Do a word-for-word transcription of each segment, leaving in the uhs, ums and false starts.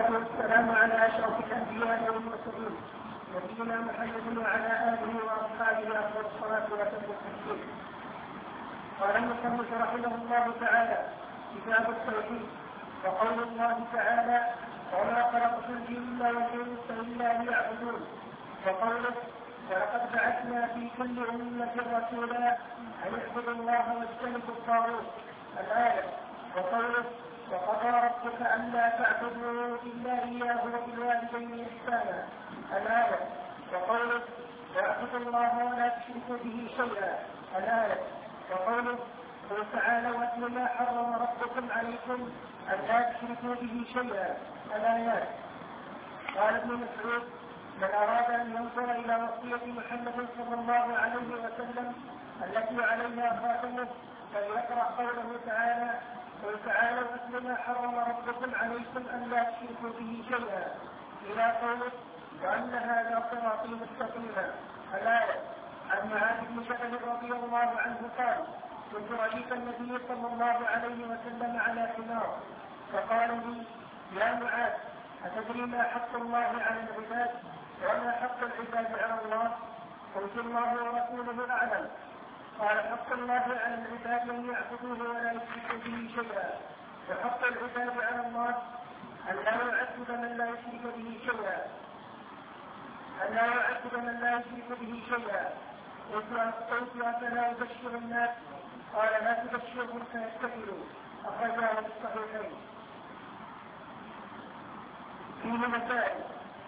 والصلاة والسلام على أشرف الأنبياء والمرسلين نبينا محمد وعلى آله وأصحابه أفضل الصلاة والتسليم. قال المصنف رحمه الله تعالى: كتاب التوحيد. وقول الله تعالى: وما خلقت الجن والإنس إلا ليعبدون. وقوله: ولقد بعثنا في كل أمة رسولا أن اعبدوا الله واجتنبوا الطاغوت. الآية. وقوله: وقضى ربك ألا تعبدوا إلا إياه وبالوالدين إحسانا. الآية. وقوله: واعبدوا الله ولا تشركوا به شيئا. الآية. وقوله: قل تعالوا واتل ما حرم ربكم عليكم ألا تشركوا به شيئا. الآيات. قال ابن مسعود: من أراد أن ينظر إلى وصية محمد صلى الله عليه وسلم التي عليها خاتمه فليقرأ قوله تعالى: قل تعالوا واتل ما حرم ربكم عليكم ألا تشركوا به شيئا، إلى قوله: وأن هذا صراطي مستقيما. الآية. عن معاذ بن جبل رضي الله عنه قال: كنت رديف النبي صلى الله عليه وسلم على حمار فقال لي: يا معاذ، أتدري ما حق الله على العباد وما حق العباد على الله؟ قلت: الله ورسوله أعلم. قال: حق الله على العباد أن يعبدوه ولا يشركوا به شيئا، وحق العباد على الله أن لا يعذب من لا يشرك به شيئا أن لا يعذب من لا يشرك به شيئا. قلت: أفلا أبشر الناس؟ قال: لا تبشرهم فيتكلوا. أخرجاه في الصحيحين. فيه مسائل.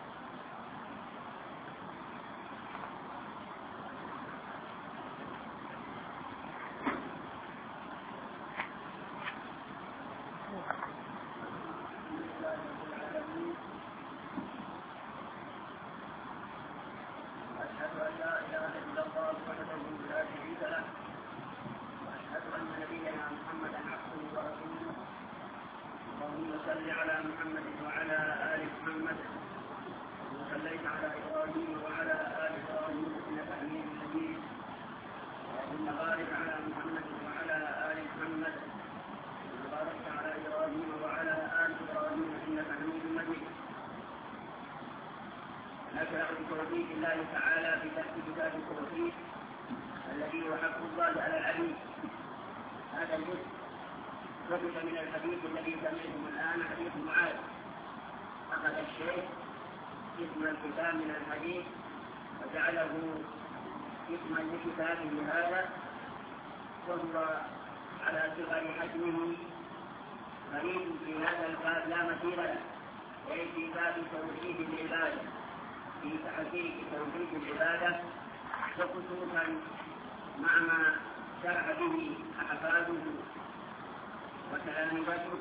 بتوحيد الله تعالى في تحت كتاب التوحيد الذي هو حق الله على العبيد. هذا الجزء ثبت من الحديث الذي سمعتم الآن، حديث معاذ. أخذ الشيخ اسم الكتاب من الحديث وجعله اسما لكتابه هذا، وهو على صغر حجمه غريب في هذا الباب لا مثيل له، أي في باب توحيد العبادة، في تحقيق توحيد العبادة، وخصوصا مع ما شرح به أحفاده وتلامذته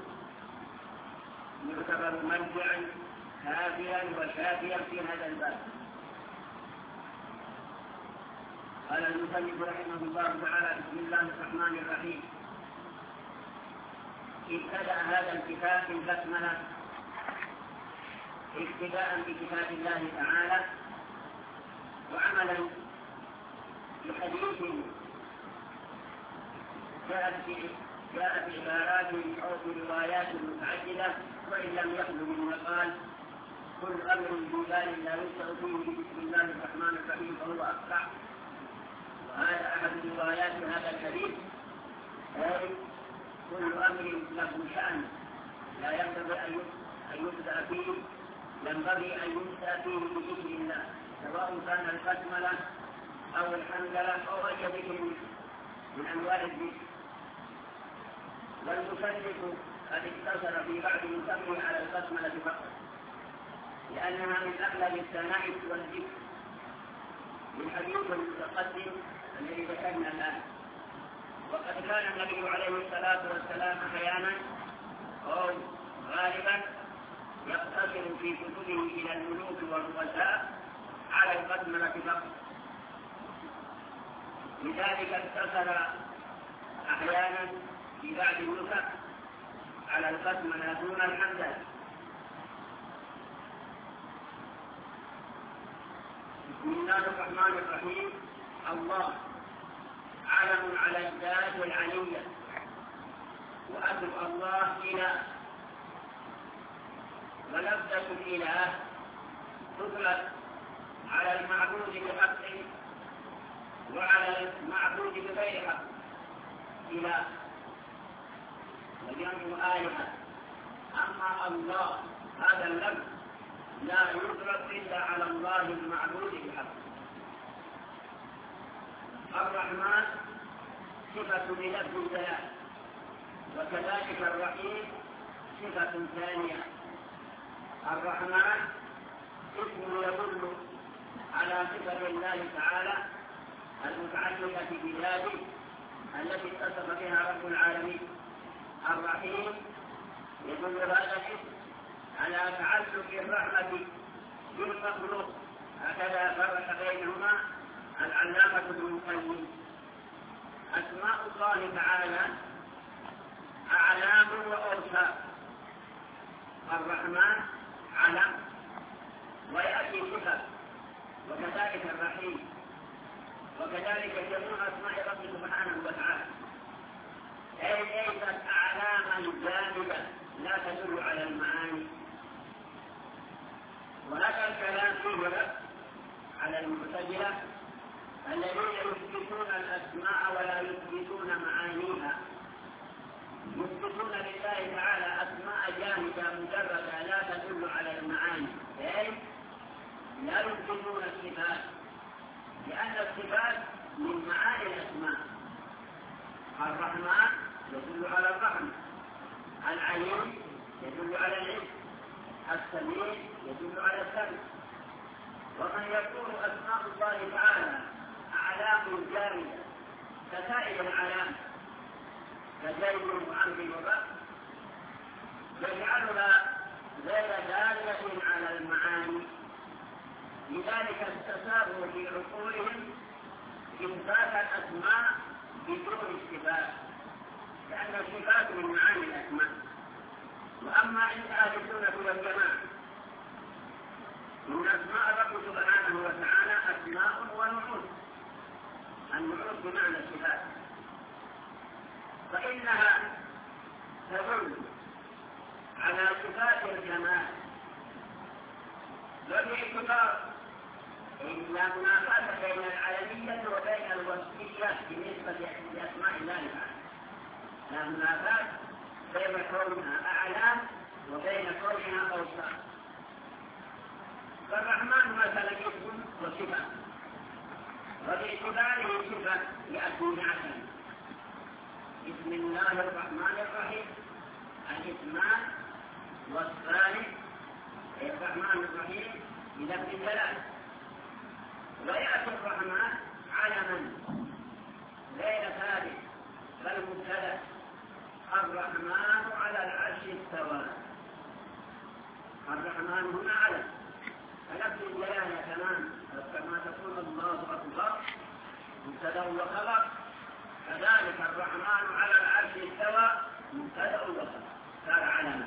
يعتبر مرجعا كافيا وشافيا في هذا الباب. قال المصنف رحمه الله تعالى: بسم الله الرحمن الرحيم. ابتدأ هذا الكتاب بالبسملة ابتداء بكتاب الله تعالى، وعملا بحديث جاءت بعبارات أو بروايات متعددة، وإن لم يخلو منه قال: كل أمر ببال لا يشرع فيه بسم الله الرحمن الرحيم فهو أقطع. وهذا أحد روايات هذا الحديث، أي كل أمر له شأن لا ينبغي أن يبدأ فيه ينبغي أن يبدأ فيه بذكر الله، سواء كان البسملة أو الحمدلة أو أي ذكر من أنواع الذكر. والمصنف قد اقتصر في بعض نسخه على البسملة فقط، لأنها من أغلب الثناء والذكر للحديث المتقدم الذي ذكرنا الآن. وقد كان النبي عليه الصلاة والسلام أحيانا أو غالبا يقتصر في كتبه إلى الملوك والرؤساء على البسملة فقط، لذلك اقتصر أحيانا في بعض النسخ على البسملة دون الحمدلة. بسم الله الرحمن الرحيم. الله علم على الذات العلية، وأدعو الله إلى ولفظة الإله تطلق على المعبود بحق وعلى المعبود بغير حق إله وجمع آلهة. أما الله هذا اللفظ لا يطلق إلا على الله المعبود بحق. الرحمن صفة للفظ الجلال، وكذلك الرحيم صفة ثانية. الرحمن اسم يدل على صفة الله تعالى المتعلقة بذاته التي اتصف بها رب العالمين. الرحيم يدل هذا الاسم على تعلق الرحمة بالمخلوق. هكذا فرق بينهما العلامة ابن القيم. أسماء الله تعالى أعلام وأوصاف. الرحمن علم ويأتي صفة، وكذلك الرحيم، وكذلك جميع أسماء رب سبحانه وتعالى، أي ليست أعلاما جامدة لا تدل على المعاني. وهذا الكلام فيه رد على المعتزلة الذين يثبتون الأسماء ولا يثبتون معانيها. يثبتون لله تعالى أسماء جامدة مجردة لا تدل على المعاني، أي لا يثبتون الصفات، لأن الصفات من معاني الأسماء. الرحمن يدل على الرحمة، العليم يدل على العلم، السميع يدل على السمع. ومن يكون أسماء الله تعالى أعلام جامدة كسائر الأعلام كزيد وعمر وبكر يجعلها غير دالة على المعاني. لذلك استساغوا في عقولهم إثبات الأسماء بدون الصفات، لأن الصفات من معاني الأسماء. وأما عند أهل السنة والجماعة من أسماء رب سبحانه وتعالى أسماء ونعوت. النعوت بمعنى الصفات، فإنها تدل على صفات الجمال باعتبار لا منافاة بين العلمية وبين الوصفية بالنسبة لأسماء الله تعالى. لا منافاة بين كونها أعلام وبين كونها أوصاف. فالرحمن مثلا اسم وصفة، وباعتباره صفة يأتي نعتا. بسم الله الرحمن الرحيم الاسمان والثاني الرحمن الرحيم بلفظ الجلال. ويأتي الرحمن علما غير ثابت بل مبتدأ. الرحمن على العرش استوى. الرحمن هنا علم، فلفظ الجلالة كمان كما تقول الله أكبر مبتدأ وخبر، كذلك الرحمن على العرش استوى مبتدأ وخبر صار علما.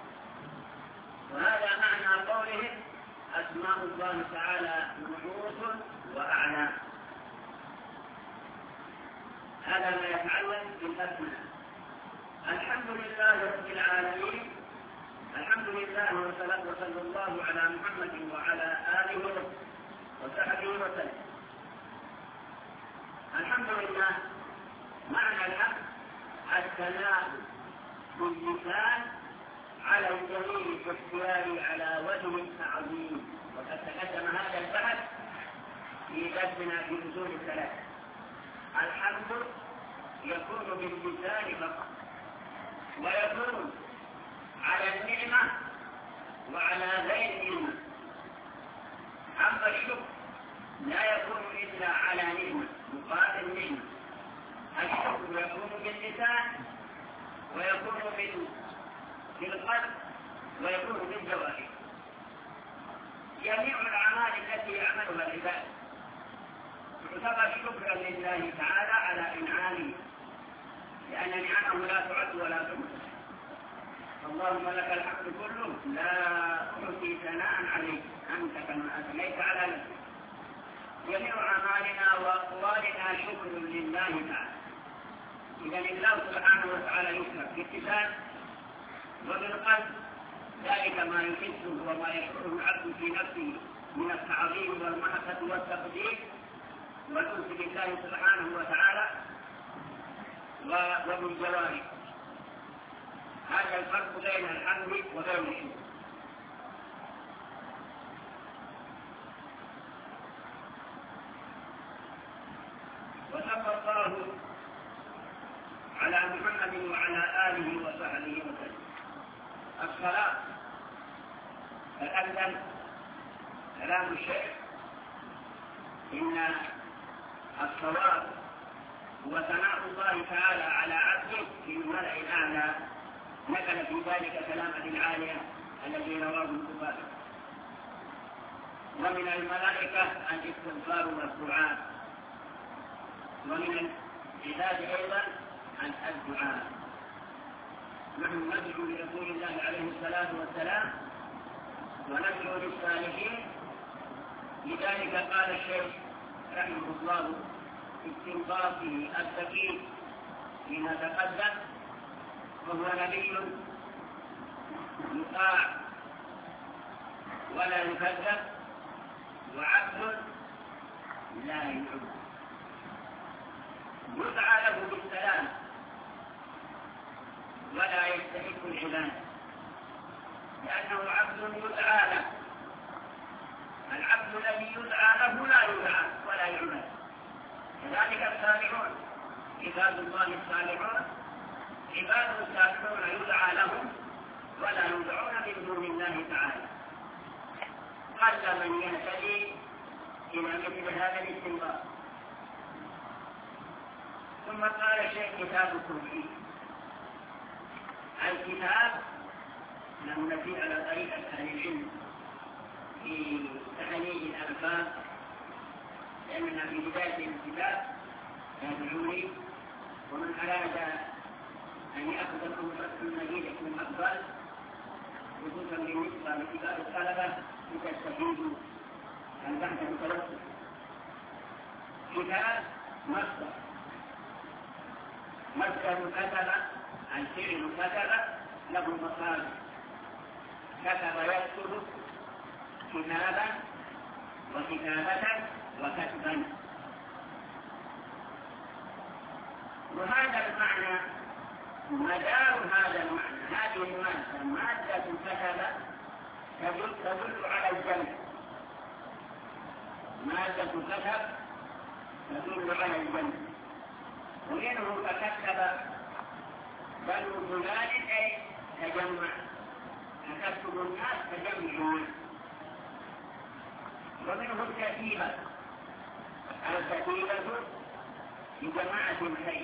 وهذا معنى قولهم أسماء الله تعالى نعوت وأعلام. هذا ما يتعلق بالأسماء. الحمد لله رب العالمين. الحمد لله وصلى وصلى الله على محمد وعلى آله وصحبه وسلم. الحمد لله معنى الحمد الثناء باللسان على الجميل باختياري على وجه التعظيم. وقد تقدم هذا البحث في درسنا في اصول الثلاث. الحمد يكون باللسان فقط، ويكون على النعمة وعلى غير النعمة. أما الشكر لا يكون إلا على نعمة مقابل نعمة. الشكر يكون باللسان ويكون بالقلب ويكون بالجوارح. جميع الأعمال التي يعملها العباد تعتبر شكرا لله تعالى على إنعامه، لأن نعمه لا تعد ولا تحصى. اللهم لك الحمد كله لا أحصي ثناء عليك أنت كما أثنيت على نفسك. جميع أعمالنا وأقوالنا شكر لله تعالى. إذا الله سبحانه وتعالى يشكر باللسان وبالقلب ذلك ما يحسه وما يشعره العبد في نفسه من التعظيم والمحبة والتقدير والأنس بالله سبحانه وتعالى وبالجوارح. هذا الفرق بين الحمد وبين الشكر. وصلى الله على محمد وعلى آله وصحبه وسلم. الصلاة تقدم كلام الشيخ إن الصواب هو ثناء الله تعالى على عبده في الملأ الأعلى، نقل في ذلك كلام أبي العالية الذي رواه البخاري. ومن الملائكة الاستغفار والدعاء، ومن العباد أيضا الدعاء. نحن ندعو لرسول الله عليه الصلاة والسلام وندعو للصالحين. لذلك قال الشيخ رحمه الله في استنباطه الدقيق فيما تقدم: وهو نبي يطاع ولا يكذب، وعبد لا يعبد، يدعى له بالسلام ولا يستحق العبادة، لأنه عبد يدعى له. العبد الذي يدعى له لا يدعى ولا يعبد. كذلك الصالحون، عباد الله الصالحون، عباد الصالحون يدعى لهم ولا يدعون من دون الله تعالى. قل من يهتدي إلى مثل هذا الاستنباط. ثم قال الشيخ كتاب التوحيد. الكتاب لم نسير على طريقة أهل العلم في تحليل الألفاظ، لأننا في بداية الكتاب يدعوني ومن أراد أن يأخذ الأمر المجيد يكون أفضل، خصوصا بالنسبة لكتاب الطلبة لتستفيدوا البحث المتوسط. كتاب مصدر، مصدر كتب، الفعل كتب له مصادر: كتب يكتب، كتابا وكتابة وكتبا. وهذا المعنى مدار هذا المعنى، هذه المادة مادة كتب تدل, تدل على الجمع. مادة كتب تدل على الجمع، ومنه تكتب بنو فلان أي تجمع، تكتب الناس تجمعون. ومنه الكتيبة، الكتيبة لجماعة الخير.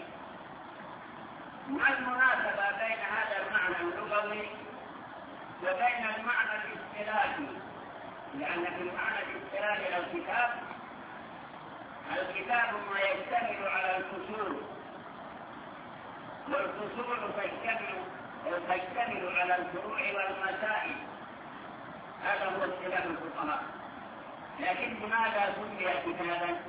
ما المناسبة بين هذا المعنى اللغوي وبين المعنى الاصطلاحي؟ لأن في المعنى الاصطلاحي الكتاب الكتاب ما يشتمل على الفصول، والفصول تشتمل تشتمل على الفروع والمسائل. هذا هو اصطلاح الفقهاء. لكن لماذا سمي كتابا؟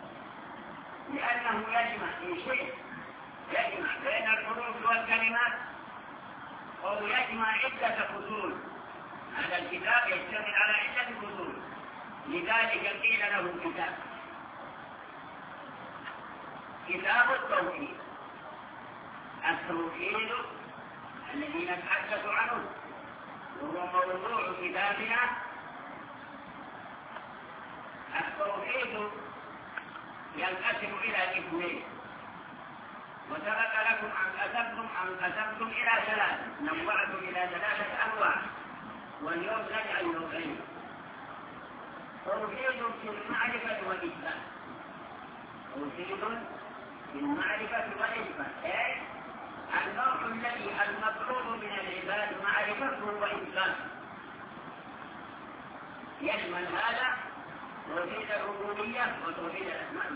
لأنه يجمع في شيء، يجمع بين الحروف والكلمات، أو يجمع عدة فصول. هذا الكتاب يشتمل على عدة فصول، لذلك قيل له كتاب. كتاب التوحيد، التوحيد الذي نتحدث عنه وهو موضوع كتابنا. التوحيد ينقسم إلى اثنين، وسبق لكم أن قسمتم أن قسمتم إلى ثلاثة، نوعتم إلى ثلاثة أنواع، واليوم نجعل نوعين: توحيد في المعرفة والإثبات. توحيد في المعرفة والإثبات، أي النوع الذي المطلوب من العباد معرفته وإثباته. يشمل هذا توحيد الربوبية وتوحيد الأسماء،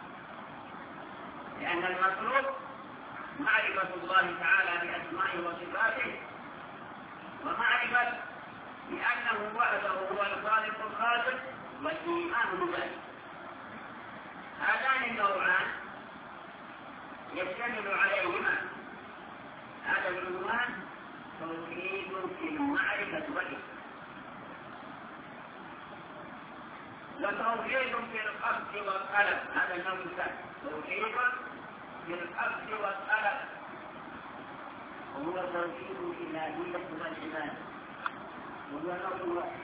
لأن المطلوب معرفة الله تعالى بأسمائه وصفاته، ومعرفة بأنه وحده هو الخالق الخالق، والإيمان بذلك. هذان النوعان يشتمل عليهما هذا العنوان توحيد في المعرفة والإثبات، وتوحيد في القصد والطلب، هذا النوع الثاني، توحيد في القصد والطلب، وهو توحيد الإلهية والعبادة، وهو نوع واحد.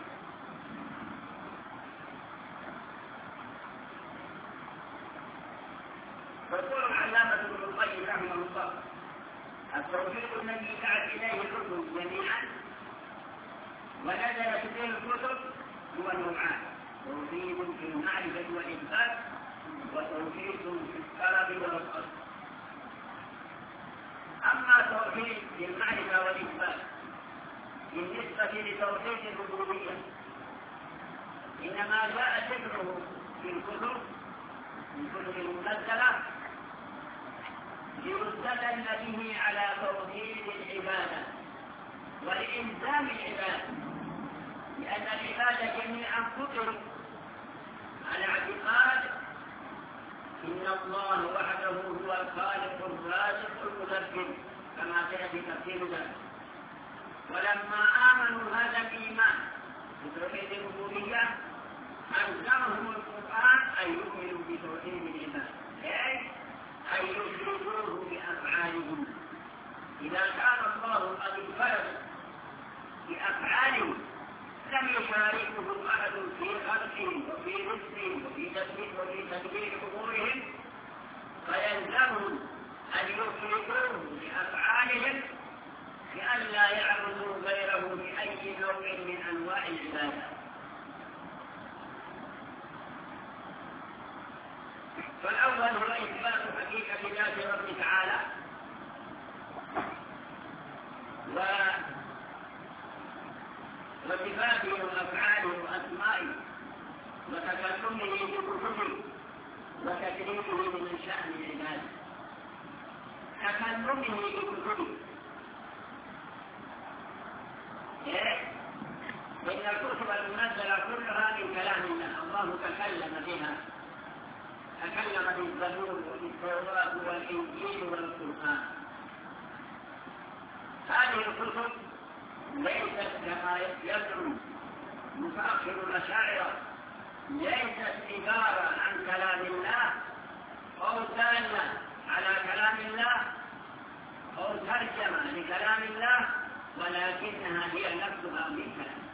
يقول العلامة ابن القيم رحمه الله: التوحيد الذي دعت إليه الكتب جميعا ونزلت به الكتب هو نوعان: توحيد في المعرفة والإثبات، وتوحيد في الطلب والقصد. أما توحيد في المعرفة والإثبات بالنسبة لتوحيد الربوبية إنما جاء ذكره في الكتب الكتب المنزلة ليستدل به على توحيد العبادة ولإلزام العبادة، لأن العبادة جميعا فطروا على اعتقاد إن الله وحده هو الخالق الرازق المدبر كما سيأتي تفسير ذلك. ولما آمنوا هذا الإيمان بتوحيد الربوبية ألزمهم القرآن أن يؤمنوا بتوحيد العبادة، أي أن يشركوه بأفعالهم. إذا كان الله قد انفرد بأفعاله لم يشاركه أحد في خلقهم وفي رزقهم وفي تدبير أمورهم، فيلزمهم أن يشركوه بأفعالهم لئلا يعبدوا غيره بأي نوع من أنواع العبادة. فالأول هو إثبات حقيقة ذات رب تعالى وصفاته وأفعاله وأسمائه وتكلمه بكتبه وتكريمه من شأن العباد. تكلمه بكتبه إن الكتب المنزلة كلها من كلام الله، الله تكلم بها، تكلم بالزبور وبالتوراة والإنجيل والقرآن. هذه الكتب ليست كما يزعم متأخر الأشاعرة، ليست عبارة عن كلام الله أو دالة على كلام الله أو ترجمة لكلام الله، ولكنها هي نفسها من كلام.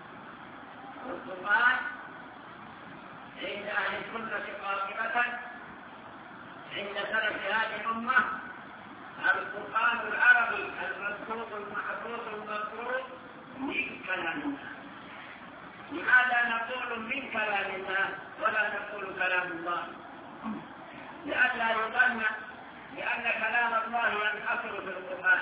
القرآن عند أهل السنة قاطبة عند سلف هذه الأمة القرآن العربي المكتوب المحفوظ المقروء من كلام الله. لماذا نقول من كلام الله ولا نقول كلام الله؟ لئلا يظن لأن كلام الله ينحصر في القرآن.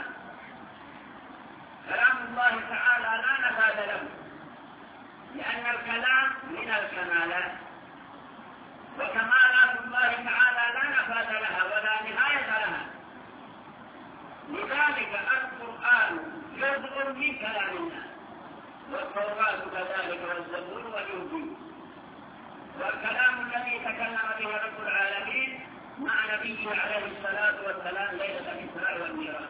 كلام الله تعالى لا نفاذ له، لأن الكلام من الكمالات، وكمالات الله تعالى لا نفاذ لها ولا نهاية لها. لذلك القرآن جزء من كلام الله، والتوراة كذلك والزبور والإنجيل. والكلام الذي تكلم به رب العالمين مع نبيه عليه الصلاة والسلام ليلة الإسراء والمعراج.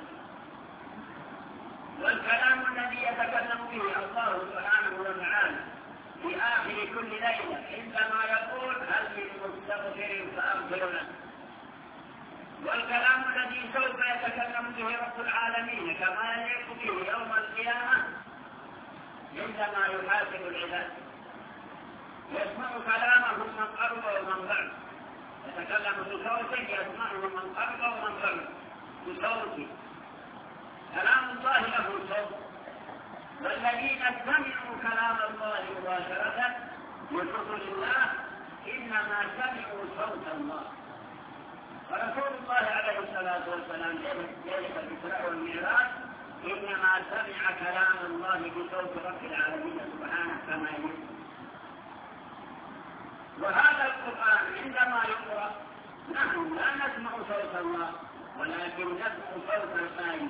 والكلام الذي يتكلم به الله سبحانه وتعالى في آخر كل ليلة عندما يقول هل من مستغفر فأغفر له. والكلام الذي سوف يتكلم به رب العالمين كما يليق به يوم القيامة عندما يحاسب العباد، يسمع كلامه من قرب ومن بعد، يتكلم بصوته يسمعه من قرب ومن بعد بصوته. كلام الله له صوت، والذين سمعوا كلام الله مباشرة بكتب الله إنما سمعوا صوت الله. ورسول الله عليه الصلاة والسلام ليلة الإسراء والمعراج إنما سمع كلام الله بصوت رب العالمين سبحانه كما يقول. وهذا القرآن عندما يقرأ نحن لا نسمع صوت الله ولكن نسمع صوت القائل،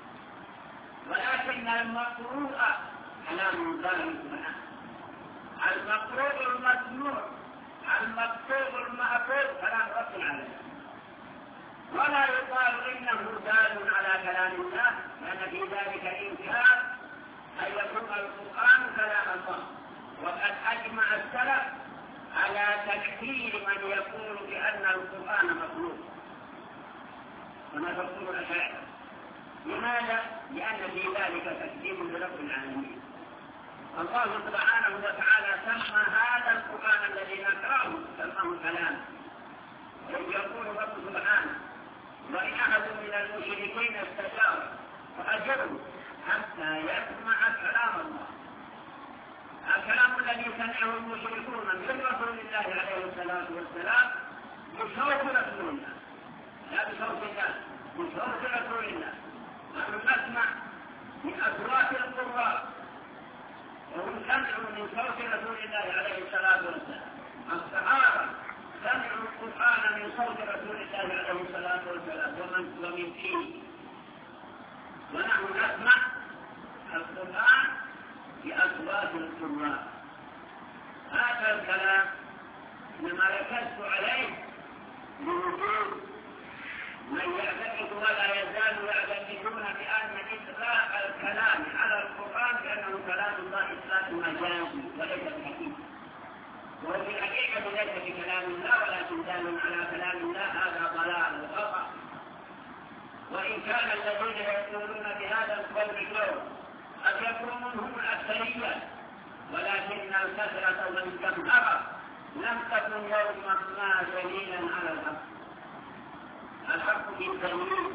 ولكن المقروء كلام الله سبحانه. المقروء المسموع المكتوب المأثور كلام رب العالمين. ولا يقال إنه دال على كلام الله، لأن في ذلك إنكار أن يكون القرآن كلام الله. وقد أجمع السلف على تكفير من يقول بأن القرآن مخلوق، كما تقول الأشاعرة. لماذا؟ لأن في ذلك تكذيب لرب العالمين. الله سبحانه وتعالى سمى هذا القرآن الذي نقرأه سماه كلام. يقول رب سبحانه: وإن أحد من المشركين استجار فأجره حتى يسمع كلام الله. الكلام الذي سمعه المشركون من رسول الله عليه الصلاة والسلام بصوت رسول الله، لا بصوت الله، بصوت رسول الله. نحن نسمع من أصوات القراء وهم سمعوا من صوت رسول الله عليه الصلاة والسلام. الصحابة سمعوا القرآن من صوت رسول الله عليه الصلاة والسلام ومن ومن فيه، ونحن نسمع القرآن بأصوات القراء. هذا الكلام لما ركزت عليه لوجود من يعتقد ولا يزال يعتقدون بأن إطلاق الكلام على القرآن بأنه كلام الله إطلاق مجازي وليس بحقيقة، وهو في الحقيقة ليس بكلام الله ولكن دال على كلام الله. هذا ضلال وخطأ. وإن كان الذين يقولون بهذا القول اليوم قد يكونون هم الأكثرية، ولكن الكثرة والجمهرة لم تكن يوما ما دليلا على الحق. الحق بالدليل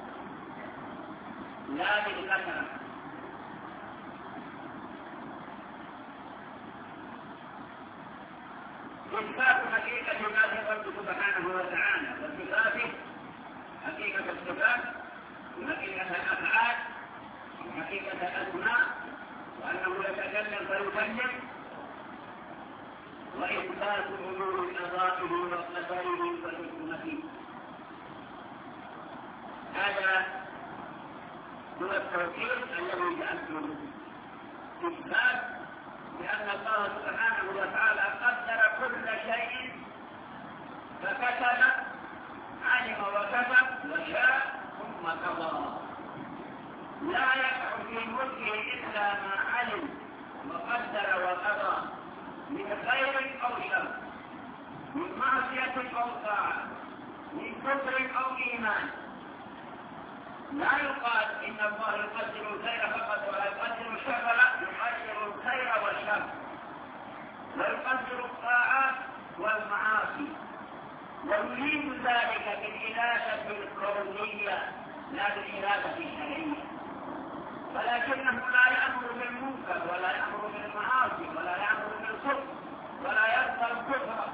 لا بالكثرة. إثبات حقيقة ذات الرب سبحانه وتعالى وصفاته، حقيقة الصفات وحقيقة الأفعال وحقيقة الأسماء، وأنه يتكلم فيكلم، وإثبات أمور قضائه وقدره وحكمته. هذا هو التوحيد الذي جعلته إثبات لأن الله سبحانه وتعالى قدر كل شيء فكتب، علم وكتب وشاء ثم قضى. لا يقع في ملكه إلا ما علم وقدر وقضى من خير أو شر، من معصية أو طاعة، من كفر أو إيمان. لا يقال إن الله يقدر الخير فقط ولا يقدر الشر، لا، يقدر الخير والشر ويقدر الطاعات والمعاصي، ويريد ذلك بالإرادة الكونية لا بالإرادة الشرعية. ولكنه لا يأمر بالمنكر ولا يأمر بالمعاصي ولا يأمر بالكفر ولا يرضى الكفر،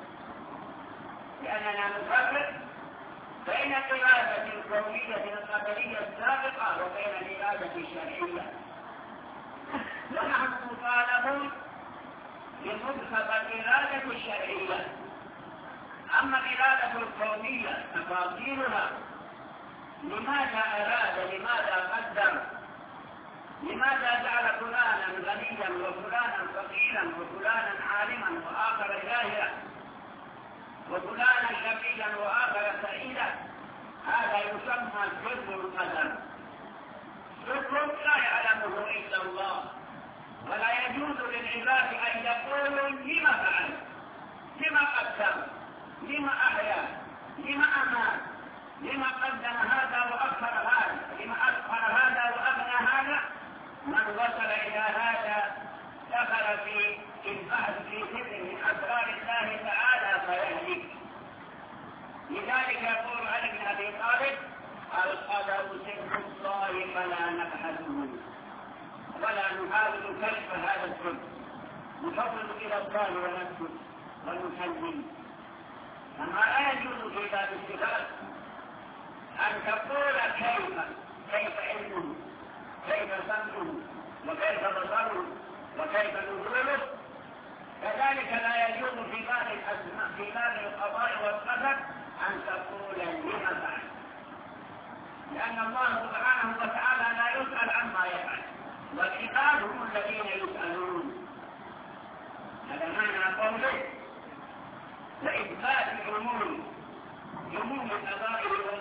لأننا نفرق بين الإرادة الكونية القدرية السابقة وبين الإرادة الشرعية. ونحن مطالبون بمطلق الإرادة الشرعية. أما الإرادة الكونية تفاصيلها، لماذا أراد، لماذا قدر، لماذا جعل فلانا غنيا وفلانا فقيرا وفلانا عالما وآخر جاهلا وفلانا شقيا وآخر سعيدا، هذا يسمى سر القدر. سر لا يعلمه إلا الله، ولا يجوز للعباد أن يقولوا لما فعل، لما قدر، لما أحيا، لما أمات، لما قدم هذا وأخر هذا، لما أسخر هذا وأغنى هذا. من وصل إلى هذا دخل في البحث في سر من أسرار الله تعالى فيهلك. لذلك يقول علي بن أبي طالب: القدر سر الله فلا نبحثه ولا نحاول كشف هذا السر، نفضل إلى الله ونسكت ونسلم. أما لا يجوز في باب الصفات أن تقول كيف كيف علمه، كيف سمعه، وكيف بصره، وكيف نزوله. كذلك لا يجوز في باب الأسماء، في باب القضاء والقدر، أن تقول لما فعل، لأن الله سبحانه وتعالى لا يسأل عما يفعل، والعباد هم الذين يسألون. هذا معنى قوله: وإثبات عموم عموم قضائه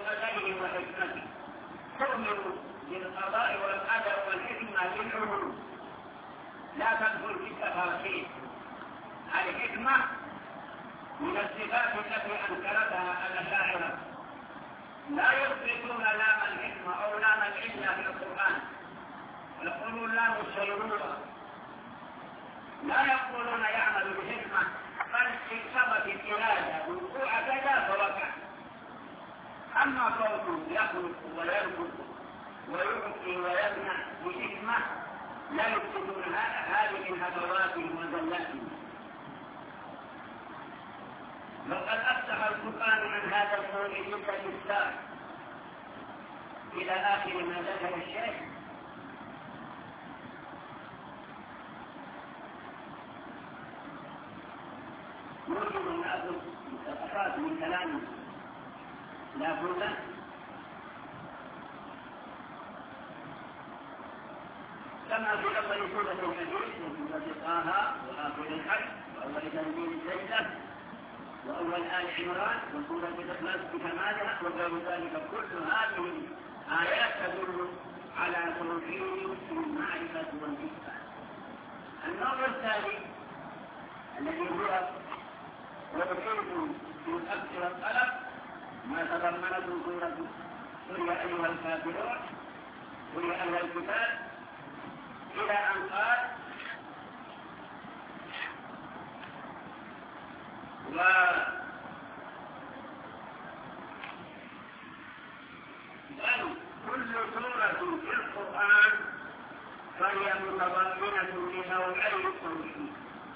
لا تدخل في التفاصيل. الحكمة من الصفات التي أنكرتها الأشاعرة، لا يثبتون لام الحكمة أو لام العلة في القرآن، يقولون لام السيرورة، لا يقولون يعمل بحكمة، بل في سبب الإرادة وقوع كذا فوقع. أما قوله يخلق ويرزق ويعطي ويمنع بحكمة لا يثبتون هذه من هفواتهم وزلاتهم. وقد أفتح القرآن عن هذا الموضوع جدا بالساق إلى آخر ما ذكر الشيخ. يمكن أن نأخذ مقتطفات من كلامه لا بد كما في أول سورة الحديث وسورة طه وآخر الحج وأول تنزيل السجدة وأول آل عمران وسورة الإخلاص بكمالها وغير ذلك، كل هذه آيات تدل على توحيد المعرفة والإثبات. النوع الثاني الذي هو توحيد في الأكل والطلب ما تضمنته سورة قل يا أيها الكافرون قل يا أهل الكتاب إلى أن قال و بل كل سورة في القرآن فهي متضمنة لنوعي التوحيد.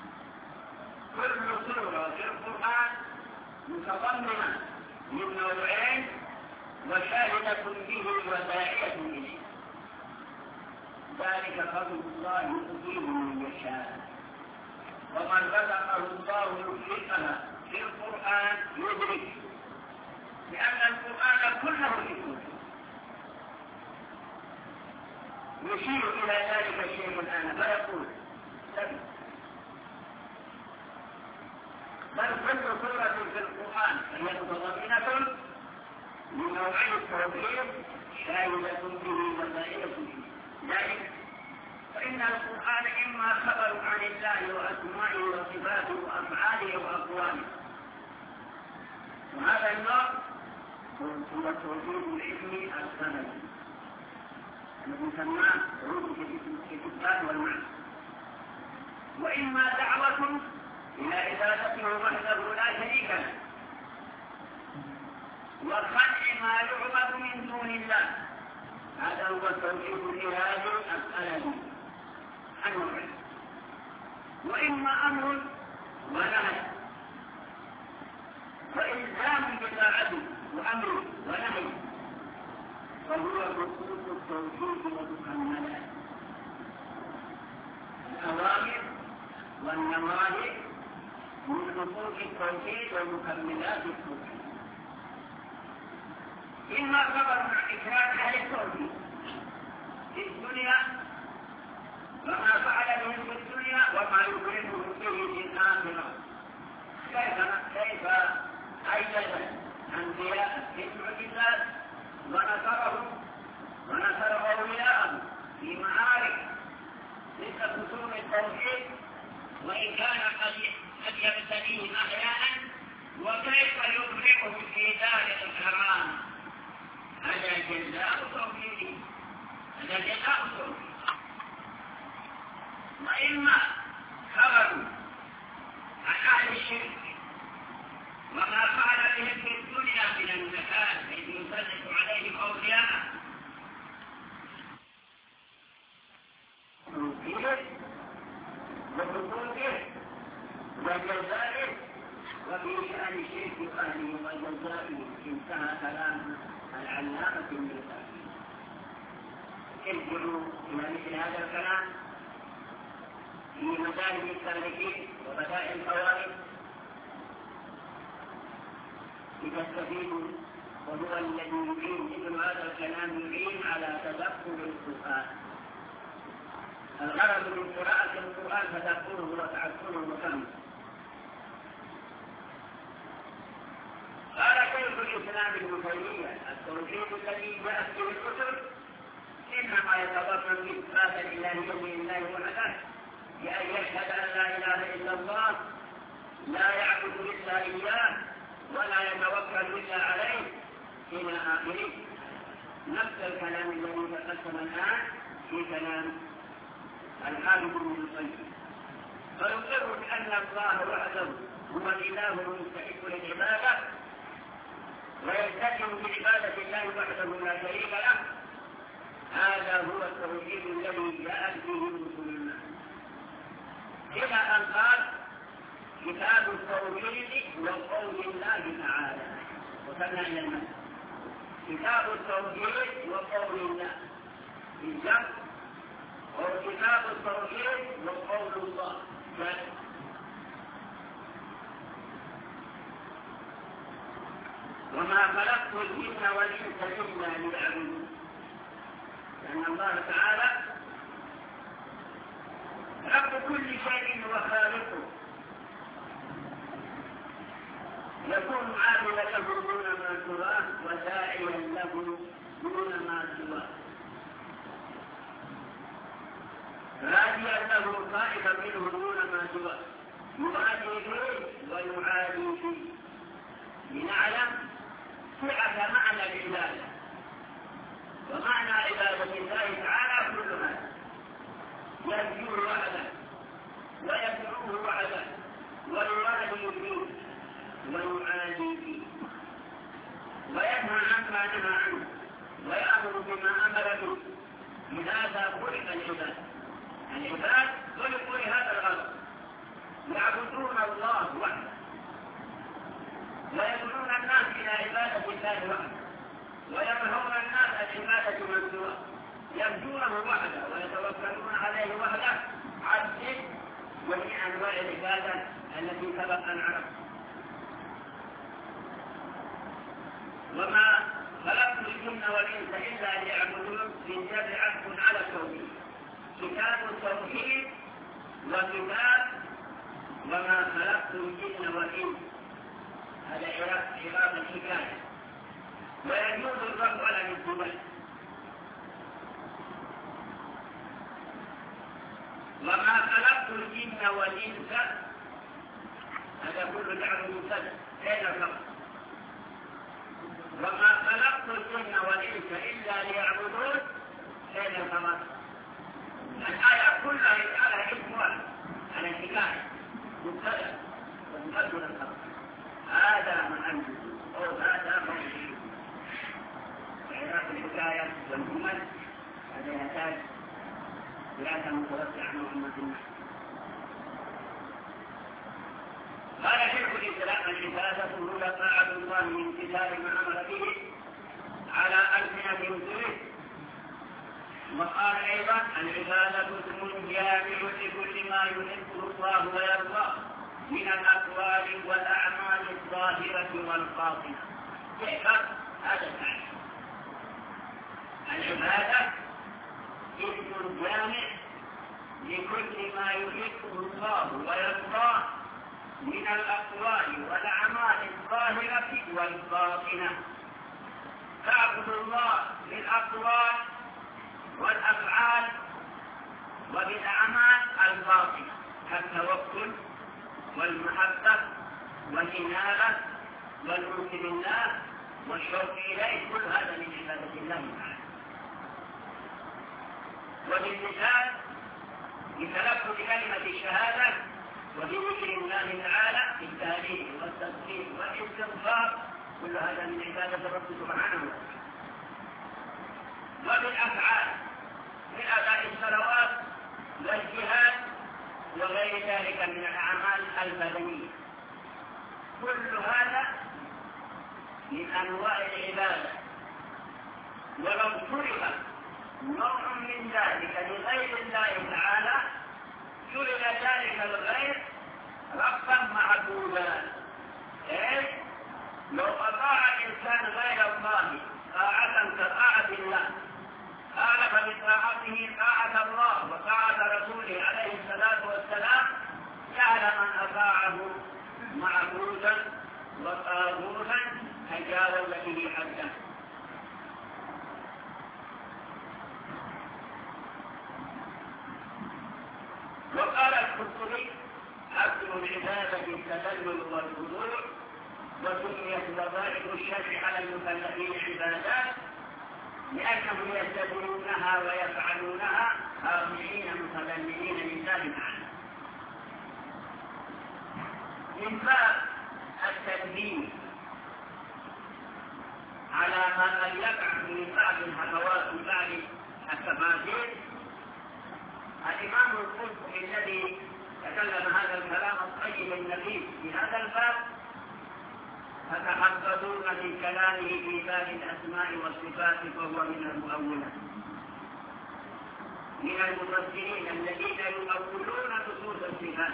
كل سورة في القرآن متضمنة من نوعين وشاهدة به وداعية إليه. ذلك فضل الله يؤتيه من يشاء، ومن رزقه الله يدركها في القرآن يدرك، لأن القرآن كله حكمة. يشير إلى ذلك الشيء الآن فيقول بل كل سورة في القرآن هي متضمنة لنوعي التوحيد شاهدة به ودائرة به. ذلك فإن القرآن إما خبر عن الله وأسمائه وصفاته وأفعاله وأقواله، وهذا النوع هو التوحيد العلمي السندي الذي سماه توحيد الإثبات والمعنى، وإما دعوة إلى عبادته وحده لا شريك له وخلع ما يعبد من دون الله، هذا هو التوحيد الإلهي السندي النوعي. وإما أمر ونهي وإلزام بطاعته وأمر ونهي، فهو خصوص التوحيد ومكملاته. الأوامر والنواهي من خصوص التوحيد ومكملات التوحيد. إما خبر عن إكرام أهل التوحيد في الدنيا وما فعل بهم في الدنيا وما يكرمهم به في الآخرة، كيف كيف أيد أنبياء في المعجزات ونصرهم ونصر أولياءهم في معارك مثل خصوم التوحيد وإن كان قد يبتليهم أحيانا، وكيف يكرمهم في دار الكرامة. هذا جزاء توحيده، هذا جزاء توحيده. وإما خبر عن أهل الشرك وما فعل بهم في الدنيا من النكال حيث يسلط عليهم أولياءه وحقوقه وجزائه وفي شأن الشرك وأهله وجزائه. انتهى كلام العلامة ابن القيم. ارجعوا إلى مثل هذا الكلام في مدارج السالكين وبدائع الفوائد لتستفيدوا، وهو الذي يعين ابن هذا الكلام يعين على تدبر القرآن. الغرض من قراءة القرآن تدبره وتعقله وفهمه. قال شيخ الإسلام ابن تيمية التوحيد الذي جاءت به الكتب إنما يتضمن إثبات الإلهية لله وحده، إلا الله لا يعبد إلا إياه ولا يتوكل إلا عليه إلى آخره. نفس الكلام الذي تقدم الآن في كلام الحافظ ابن القيم. فيقر بأن الله وحده هو الإله المستحق للعبادة ويلتزم بعبادة الله وحده لا شريك له. هذا هو التوحيد الذي جاءت به رسل الله. إلى أن قال كتاب التوحيد وقول الله تعالى. وصلنا إلى المعنى كتاب التوحيد وقول الله بالجمع، أو كتاب التوحيد وقول الله. وما خلقت الجن والإنس إلا ليعبدون، لأن الله تعالى رب كل شيء وخالقه، يكون عابدا له دون ما سواه وداعيا له دون ما سواه، راجيا له خائفا منه دون ما سواه، يؤدي فيه ويعادي فيه. لنعلم سعة معنى العبادة، ومعنى عبادة الله تعالى كل هذا يرجوه وحده ويدعوه وحده ويرادي فيه ويعادي فيه، وينهى عما نهى عنه ويأمر بما أمر به. لهذا خلق العباد. العباد خلقوا لهذا الغرض، يعبدون الله وحده ويدعون الناس إلى عبادة الله وحده وينهون الناس عن عبادة من سواه، يرجونه وحده ويتوكلون عليه وحده عبد ومن أنواع العبادة التي سبق أن عرفت. وما خلقت الجن والإنس إلا ليعبدون من جد عبد على التوحيد. كتاب التوحيد وكتاب وما خلقت الجن والإنس، هذا إعراب الحكاية، ويجوز الرفع على الانتباه. وما خلقت الجن والإنس، هذا كل جعل مبتدأ بين الفرق. وما خلقت الجن والإنس إلا ليعبدون بين الفرق. الآية كلها يجعلها اسم واحد على الحكاية مبتدأ ومقدم الفرق. هذا ما أنجز أو هذا ما يجب إعراب الحكاية والجمل. هذا يحتاج دراسة متوسعة مهمة الناس. قال شيخ الإسلام العبادة هو طاعة الله من امتثال ما أمر به على ألسنة رسله. وقال أيضا العبادة اسم جامع لكل ما يحبه الله ويرضاه من الأقوال والأعمال الظاهرة والباطنة. كيف هذا التعريف؟ العبادة اسم جامع لكل ما يحبه الله ويرضاه من الأقوال والأعمال الظاهرة والباطنة. تعبد الله بالأقوال والأفعال وبالأعمال الباطنة كالتوكل والمحبة والإنابة والملك لله والشوق إليه، كل هذا من عبادة الله تعالى. وباللسان بتلفظ كلمة الشهادة وبذكر الله تعالى بالتهليل والتسبيح والاستغفار، كل هذا من عبادة الرب سبحانه وتعالى. وبالأفعال من أداء الصلوات والجهاد وغير ذلك من الأعمال البدنية، كل هذا من أنواع العبادة. ولو فرغ نوع من ذلك لغير الله تعالى جعل ذلك الغير ربا معبودا. إيه؟ لو أطاع الإنسان غير الله طاعة كطاعة الله، خالف بطاعته طاعة الله وطاعة رسوله عليه الصلاة والسلام، جعل من أطاعه معبودا وطاغوتا تجاوز به حدا. وقال القرطبي عبد العبادة التذلل والخضوع، وسميت وظائف الشرع على المكلفين عبادات لأنهم يتبعونها ويفعلونها خاضعين متذللين لله تعالى. من باب التنبيه على ما قد يقع من بعض الهفوات من بعض التفاسير، الإمام القرطبي الذي تكلم هذا الكلام الطيب النفيس في هذا الباب فتحفظون من كلامه في باب الأسماء والصفات فهو من المؤولة، من المفسرين الذين يؤولون نصوص الصفات.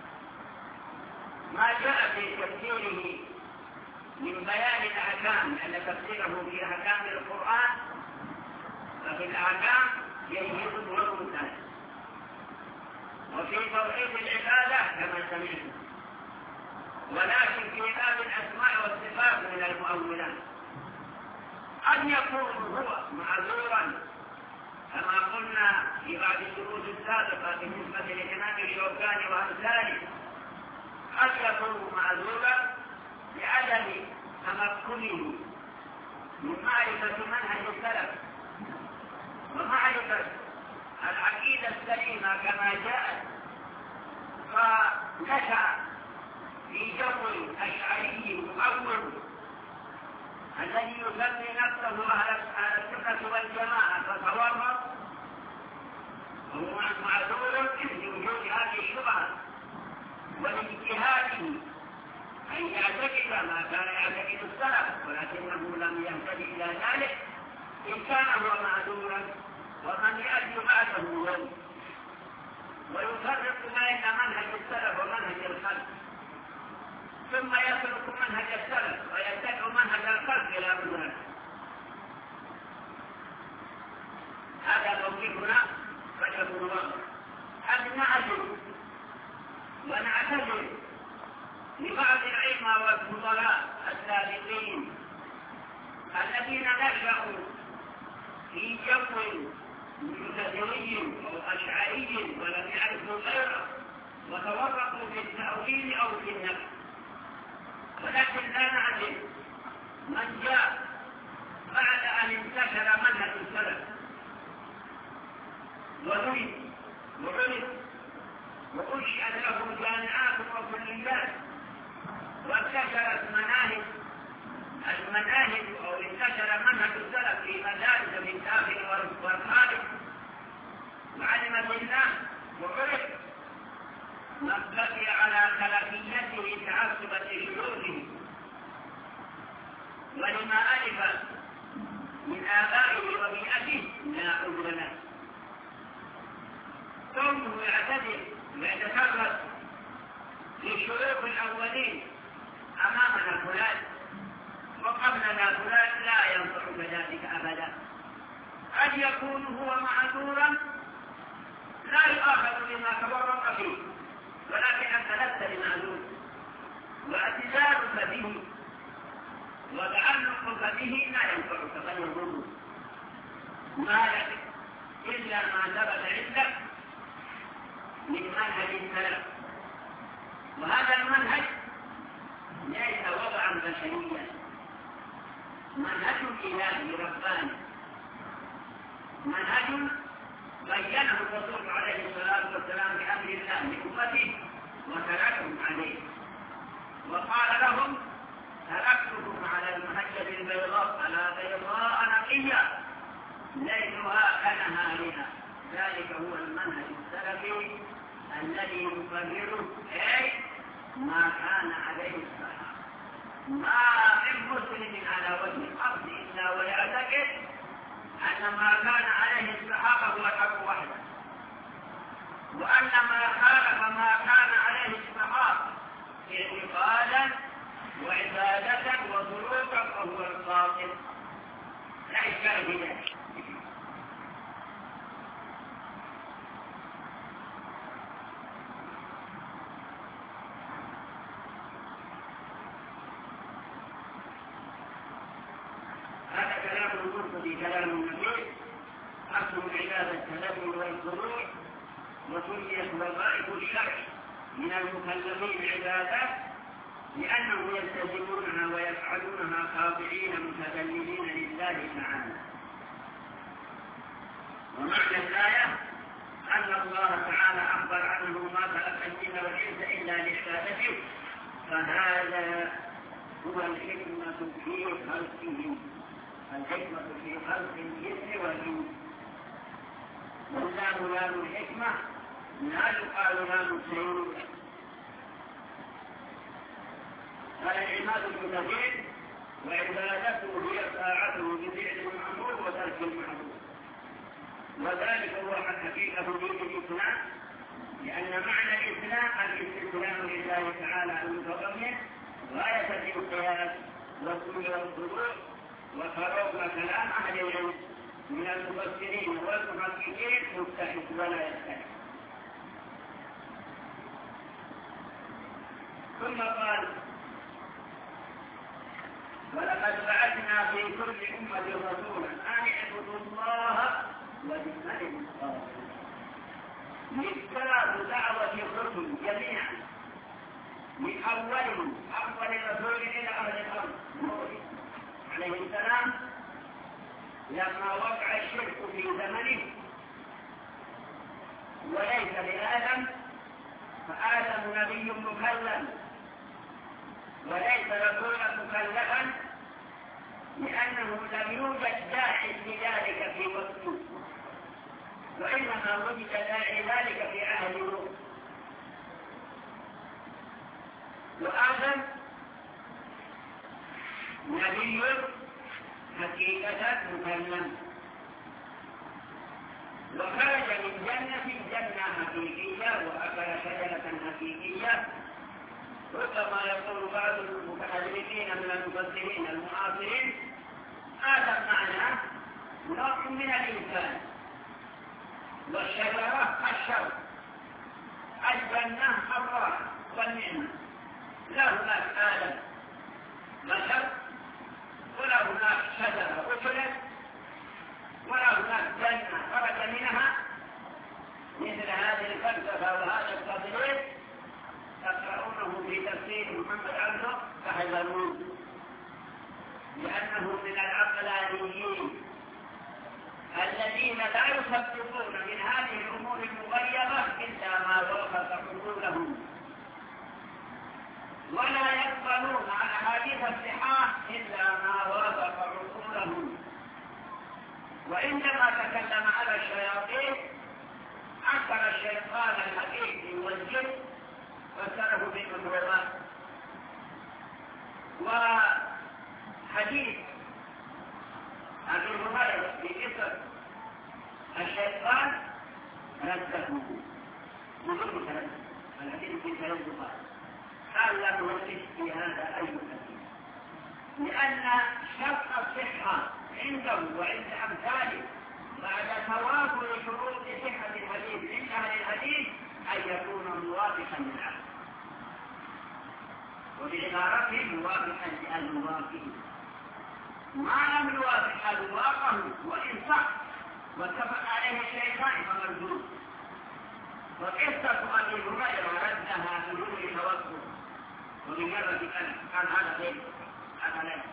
ما جاء في تفسيره من بيان الأحكام أن تفسيره في أحكام القرآن، ففي الأحكام يجب وممتاز، وفي توحيد العبادة كما سمعتم، ولكن في باب الأسماء والصفات من المؤولات. قد يكون هو معذورا كما قلنا في بعض الشروط السابقة بالنسبة للإمام الشوكاني وأمثاله، قد يكون معذورا لعدم تمكنه من معرفة منهج السلف ومعرفة العقيدة السليمة كما جاءت، فنشأ في جو أشعري مؤول الذي يسمي نفسه أهل السنة والجماعة فتورط، وهو معذور لوجود هذه الشبهة ولاجتهاده أن يعتقد ما كان يعتقد السلف، ولكنه لم يهتد إلى ذلك. إن كان هو معذورا ومن يأتي بعده يوم ويفرق بين منهج السلف ومنهج الخلف، ثم يترك منهج السلف ويتبع منهج الخلف إلى مدرك، هذا موقفنا فيكون الله. أن نعلم ونعتذر لبعض العلماء والفضلاء السابقين الذين نشأوا في جو معتزلي أو أشعري ولم يعرفوا غيره وتورطوا في التأويل أو في النفي، ولكن لا نعلم من جاء بعد أن انتشر منهج السلف وعرف وعرف وأنشئت له جامعات وكليات وانتشرت مناهج المناهج أو انتشر منهج السلف في مدارس من داخل والخارج، وعلمت الناس وعرف من بقي على خلفيته تعصبا لشيوخه ولما ألف من آبائه وبيئته لا عذر له. كونه يعتذر ويتكرر في شيوخ الأولين أمامنا فلان وقبلنا فلان لا ينفع ذلك أبدا. قد يكون هو معذورا لا يؤاخذ بما تورط فيه، ولكن أنت لست بمعذور، واعتذارك به وتعلقك به لا ينفعك بل يضرك، ما لك إلا ما ثبت عندك من منهج السلف، وهذا المنهج ليس وضعا بشريا، منهج إلهي رباني، منهج بينه الرسول عليه الصلاة والسلام بأمر الله لأمته وتركهم عليه، وقال لهم تركتكم على المهجة البيضاء على بيضاء نقية ليلها كنهارها، ذلك هو المنهج السلفي الذي يقرره أي ما كان عليه الصحابة. ما من مسلم على وجه الأرض إلا ويعتقد أن ما كان عليه الصحابة هو الحق وحده، وأن ما خالف ما كان عليه الصحابة اعتقادا وعبادة وسلوكا فهو الباطل، لا إشكال في ذلك. كلام النبي أصل العبادة التذلل والخضوع، وسميت وظائف الشرع من المكلفين عبادة لأنهم يلتزمونها ويفعلونها خاضعين متذللين لله تعالى. ومعنى الآية أن الله تعالى أخبر أنه ما خلق الجن والإنس إلا لعبادته، فهذا هو الحكمة في خلقهم، الحكمة في خلق الجن والإنس. واللام لام الحكمة لا يقال لام السير. فالعماد المتفيد وعبادته هي طاعته بفعل المأمور وترك المعروف، وذلك هو حقيقة دين الإسلام، لأن معنى الإسلام الاستسلام لله تعالى عن فضله غاية الانقياد والذل والخضوع. وقرأنا كلام أهل العلم من المفسرين والمحققين متحد ولا يختلف. ثم قال: ولقد بعثنا في كل أمة رسولا أن اعبدوا الله واجتنبوا الطاغوت. مفتاح دعوة الرسل جميعا من أولهم أول رسول إلى أهل الأرض نوح عليه السلام، لما وقع الشرك في زمنه وليس لآدم، فآدم نبي مكلف وليس رسولا مكلفا، لأنه لم يوجد داعي لذلك في وقته، وإنما وجد داعي ذلك في عهد نوح. وآدم نبي حقيقة مكلم، وخرج من جنة جنة حقيقية وأكل شجرة حقيقية. ربما يقول بعض المتحدثين من المفسرين المعاصرين: آدم معناه نوع من الإنسان، والشجرة الشر، الجنة الراحة والنعمة. لا هناك آدم بشر، ولا هناك شجرة أكلت، ولا هناك جنة خرج منها. مثل هذه الفلسفة وهذا التضليل تقرؤونه في تفسير محمد عبده فحذروه، لأنه من العقلانيين الذين لا يصدقون من هذه الأمور المغيبة إلا ما وافق عقولهم، ولا يقبلون على حديث الصحاح إلا ما وافق عقولهم. وإنما تكلم على الشياطين أنكر الشيطان الحقيقي والجن فسره بالمنظرات. وحديث أبي هريرة في قصة الشيطان رده بدون تردد، الحديث في ثلاث نقاط. قال: لا نوسوس في هذا أي حديث، لأن شرط الصحة عنده وعند أمثاله بعد توافر شروط صحة الحديث عند أهل الحديث أن يكون موافقا للعقل، وبعبارته موافقا للموافقين. ما لم يوافق الواقع وإن صح واتفق عليه الشيطان فمردود. وقصة أبي هريرة ردها بدون توقف وبمجرد كلام قال: هذا غير، هذا لا.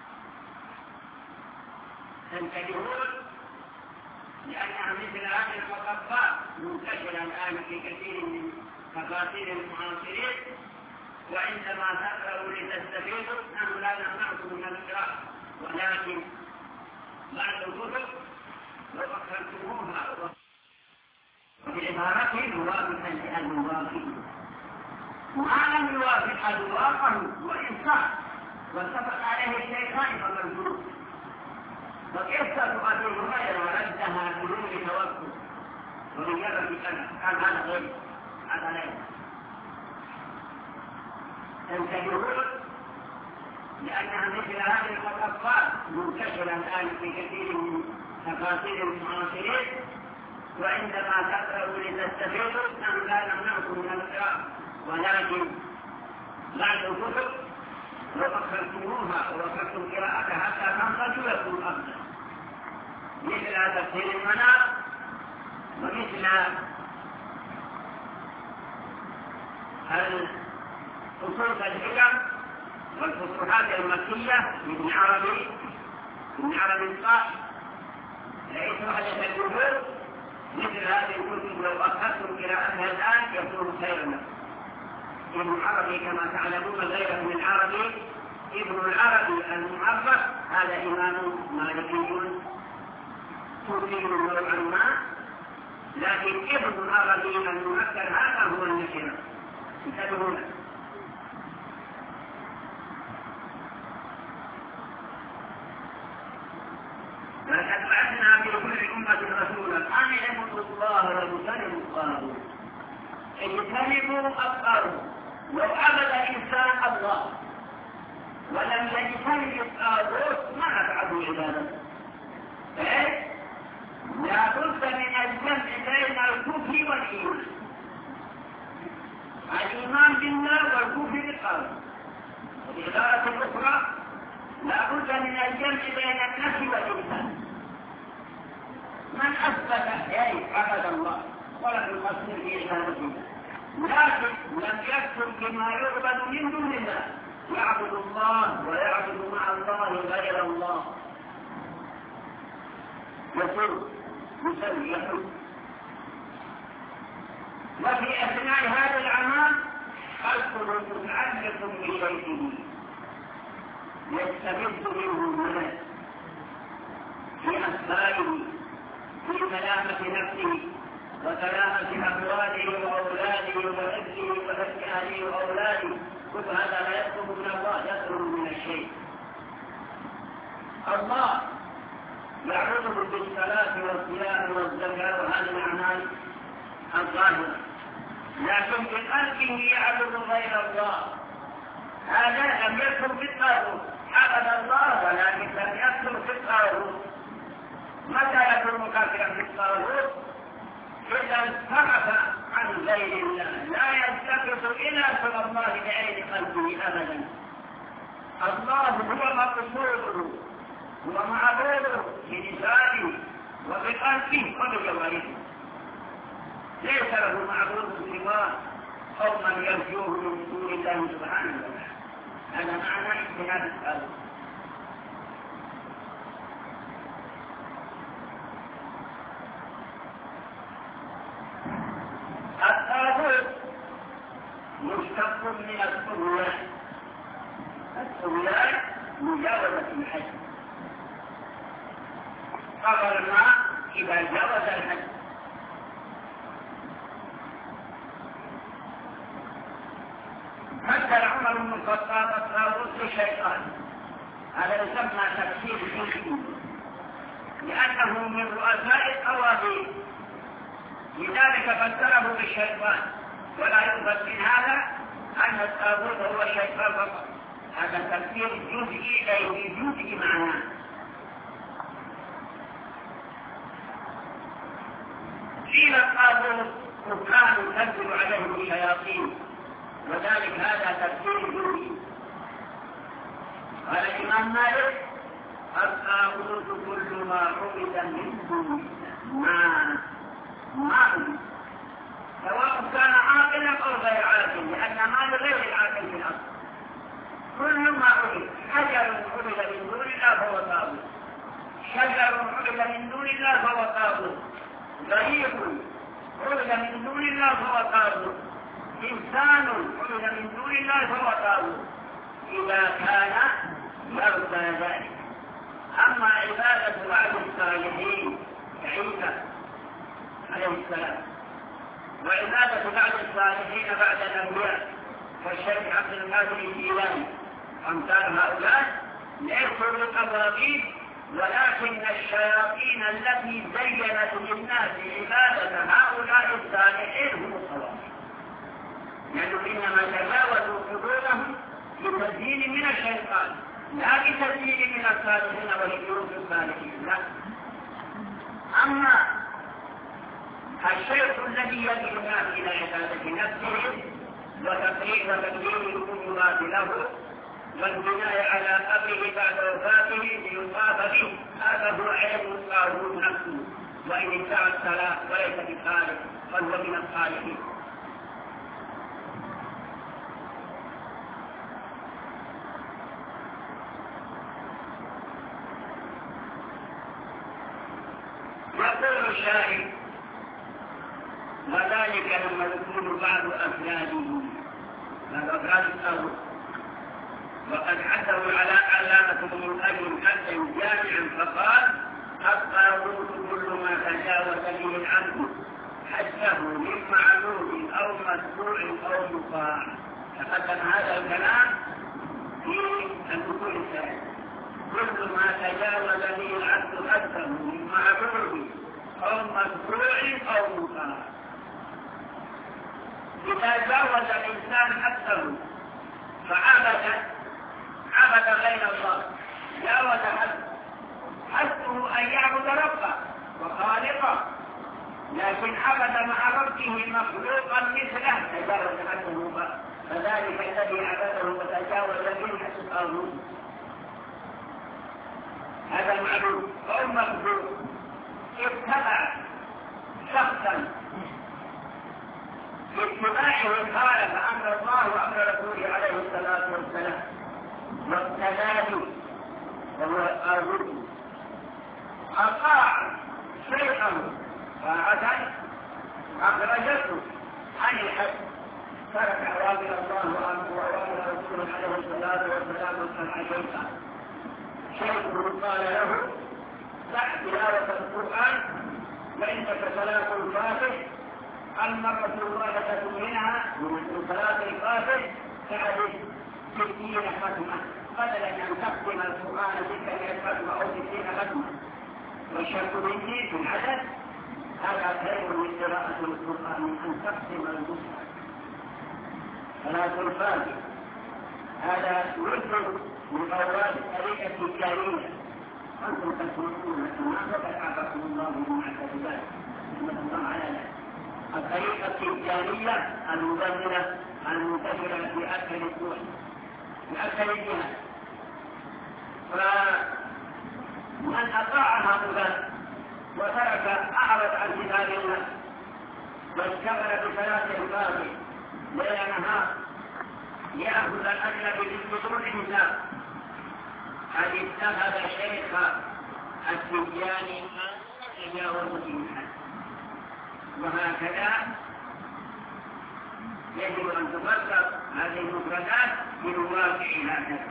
تنتبهون لأنها مثل هذه المطبات منتشرة الآن في كثير من تفاصيل المعاصرين، وعندما تقرأوا لتستفيدوا نحن لا نمنعكم من القراءة، ولكن بعض الكتب لو أخرجتموها وبعبارته موافقا للموافقين. ما لم يوافق الواقع وإن صح واتفق عليه الشيطان فمردود. وقصة أبي هريرة ردها بدون توقف وبمجرد كلام قال: هذا غير، هذا لا. تنتبهون لأنها مثل هذه المطبات منتشرة الآن في كثير من تفاصيل المعاصرين، وعندما تقرأوا لتستفيدوا نحن لا نمنعكم من القراءة، ولكن بعض الكتب لو أخرجتموها ووقفتم قراءتها حتى تنقلوا يكون أفضل، مثل تفسير المنار ومثل الفصول الحكم والفتوحات المكية لابن عربي ابن عربي الصالح ليس وحدة الجمهور مثل هذه الكتب لو أخذتم قراءتها الآن يكون خيرا لكم. ابن عربي كما تعلمون غير من العربي ابن العربي المعرف هذا إمام مالكي صوفي نوعا ما، لكن ابن العربي المؤكد هذا هو النشر. انتبهوا له. لقد بعثنا في كل أمة رسولا أن اعبدوا الله واجتنبوا الطاغوت. اجتنبوا الطاغوت. لو عبد الإنسان الله ولم يجتنب الطاغوت ما نفعه عبادته. إيه؟ لا بد من الجمع بين الكفر والإيمان. الإيمان بالله والكفر بالطاغوت. وبعبارة أخرى لا بد من الجمع بين النفي والإنسان. من أثبت أي عبد الله ولم يقصر في عبادته، لكن لم يكفر بما يعبد من دون الله، يعبد الله ويعبد مع الله غير الله، يصر يسوي يحب. وفي أثناء هذا العمل خلق متعلق بشيئه يستمد منه الملك في أسبابه، في سلامة نفسه وسلامة أمواله وأولاده وعزه وعز أهله وأولاده. كل هذا لا يطلب من الله، يطلب من الشيء. الله يعوذ بالصلاة والصيام والزكاة وهذه الأعمال الظاهرة، لكن بقلبه يعبد غير الله. هذا لم يكن بالطاغوت، عبد الله ولكن لم يكن بالطاغوت. متى يكون كافرا بالطاغوت؟ إذا انصرف عن غير الله، لا يلتفت إلى سوى الله بعين قلبه أبدا. الله هو مقصوده، هو معبوده بلسانه وبقلبه وبجوارحه، ليس له معبود سواه أو من يرجوه من دون الله سبحانه وتعالى. هذا معنى اجتناب الطاغوت. الطاغوت مشتق من الطغيان. الطغيان مجاوزة الحد. طغى الماء إذا جاوز الحد. مثل عمر بن الخطاب الطاغوت للشيطان، هذا يسمى تفسير جزئي لأنه من رؤساء الطواغيت، لذلك فسره بالشيطان. ولا يؤخذ من هذا أن الطاغوت هو الشيطان فقط، هذا تفسير جزئي أي جزئي معناه. قيل الطاغوت كان تنزل عليهم الشياطين، وذلك هذا تفسير جزئي. قال الإمام مالك الطاغوت كل ما عبد من دون ما ما عبد، سواء كان عاقلا أو غير عاقل، لأن ما لغير العاقل في الأصل. كل ما عبد، حجر عبد من دون الله فهو طاغوت، شجر عبد من دون الله فهو طاغوت، غريب عبد من دون الله فهو طاغوت، إنسان عبد من دون الله فهو طاغوت إذا كان يرضى ذلك. أما عبادة بعض الصالحين كعيسى عليه السلام، وعبادة بعض الصالحين بعد الأنبياء كالشيخ عبد القادر الجيلاني أمثال هؤلاء ليسوا بالطواغيت، ولكن الشياطين التي زينت للناس عبادة هؤلاء الصالحين هم الطواغيت، لأنهم إنما تجاوزوا حدودهم بتزيين من الشيطان لا بتزيين من الصالحين والشيوخ الصالحين. لا. أما الشيخ الذي يدعو الناس إلى عبادة نفسه وتقريب وتقديم القدرات له والبناء على قبره بعد وفاته ليطاف به، هذا هو علم الطاغوت نفسه، وإن ادعى الصلاة وليس بخالق فهو من الصالحين. يقول الشاهد: وذلك لما يكون بعض أفراده هذا أفراد الأول وقد حثوا على علامة من أجل حتى جامعا فقال: الطاغوت كل ما تجاوز به العبد حده من معلوم أو متبوع أو مطاع. تقدم هذا الكلام في الأصول الثانية: كل ما تجاوز به العبد حده من معلوم أو متبوع أو مطاع. إذا جاوز الإنسان حده فعبد عبد غير الله جاوز حده، حده أن يعبد ربه وخالقه، لكن عبد مع ربه مخلوقا مثله تجاوز حده، فذلك الذي عبده وتجاوز به حده هذا معلوم أو مخلوق. اتبع شخصا باتباعه خالف أمر الله وأمر رسوله عليه الصلاة والسلام والتبادل وهو الطاغوت، أطاع شيئا طاعة أخرجته عن الحد، ترك أوامر الله وأوامر رسوله عليه الصلاة والسلام واتبع شيئا. شيخه قال له: دع تلاوة القرآن فإنك صلاة الفاتح، المرة الواحدة منها من صلاة الفاتح تعدل ستين ختمة، بدلا أن تختم القرآن ستين ختمة أو ستين ختمة. والشرط مني في العدد هذا خير من قراءة القرآن من أن تختم المصحف. صلاة الفاتح هذا مثل من أوراق الطريقة التجارية، أنتم تسمعون ما فقد أعطاكم الله من معتدلات رحمة الله على ذلك. الطريقة التجارية المبذلة المنتشرة في أكثر الدول في أكثر الجهات، فمن أطاع هؤلاء وترك أعرض عن كتاب الله واشتغل بصلاة الفاتح ليل نهار يأخذ الأجر بدون حساب، قد اتخذ شيخ التجاني تجاوز به الحد. وهكذا يجب أن تفسر هذه المفردات بالواقع هكذا.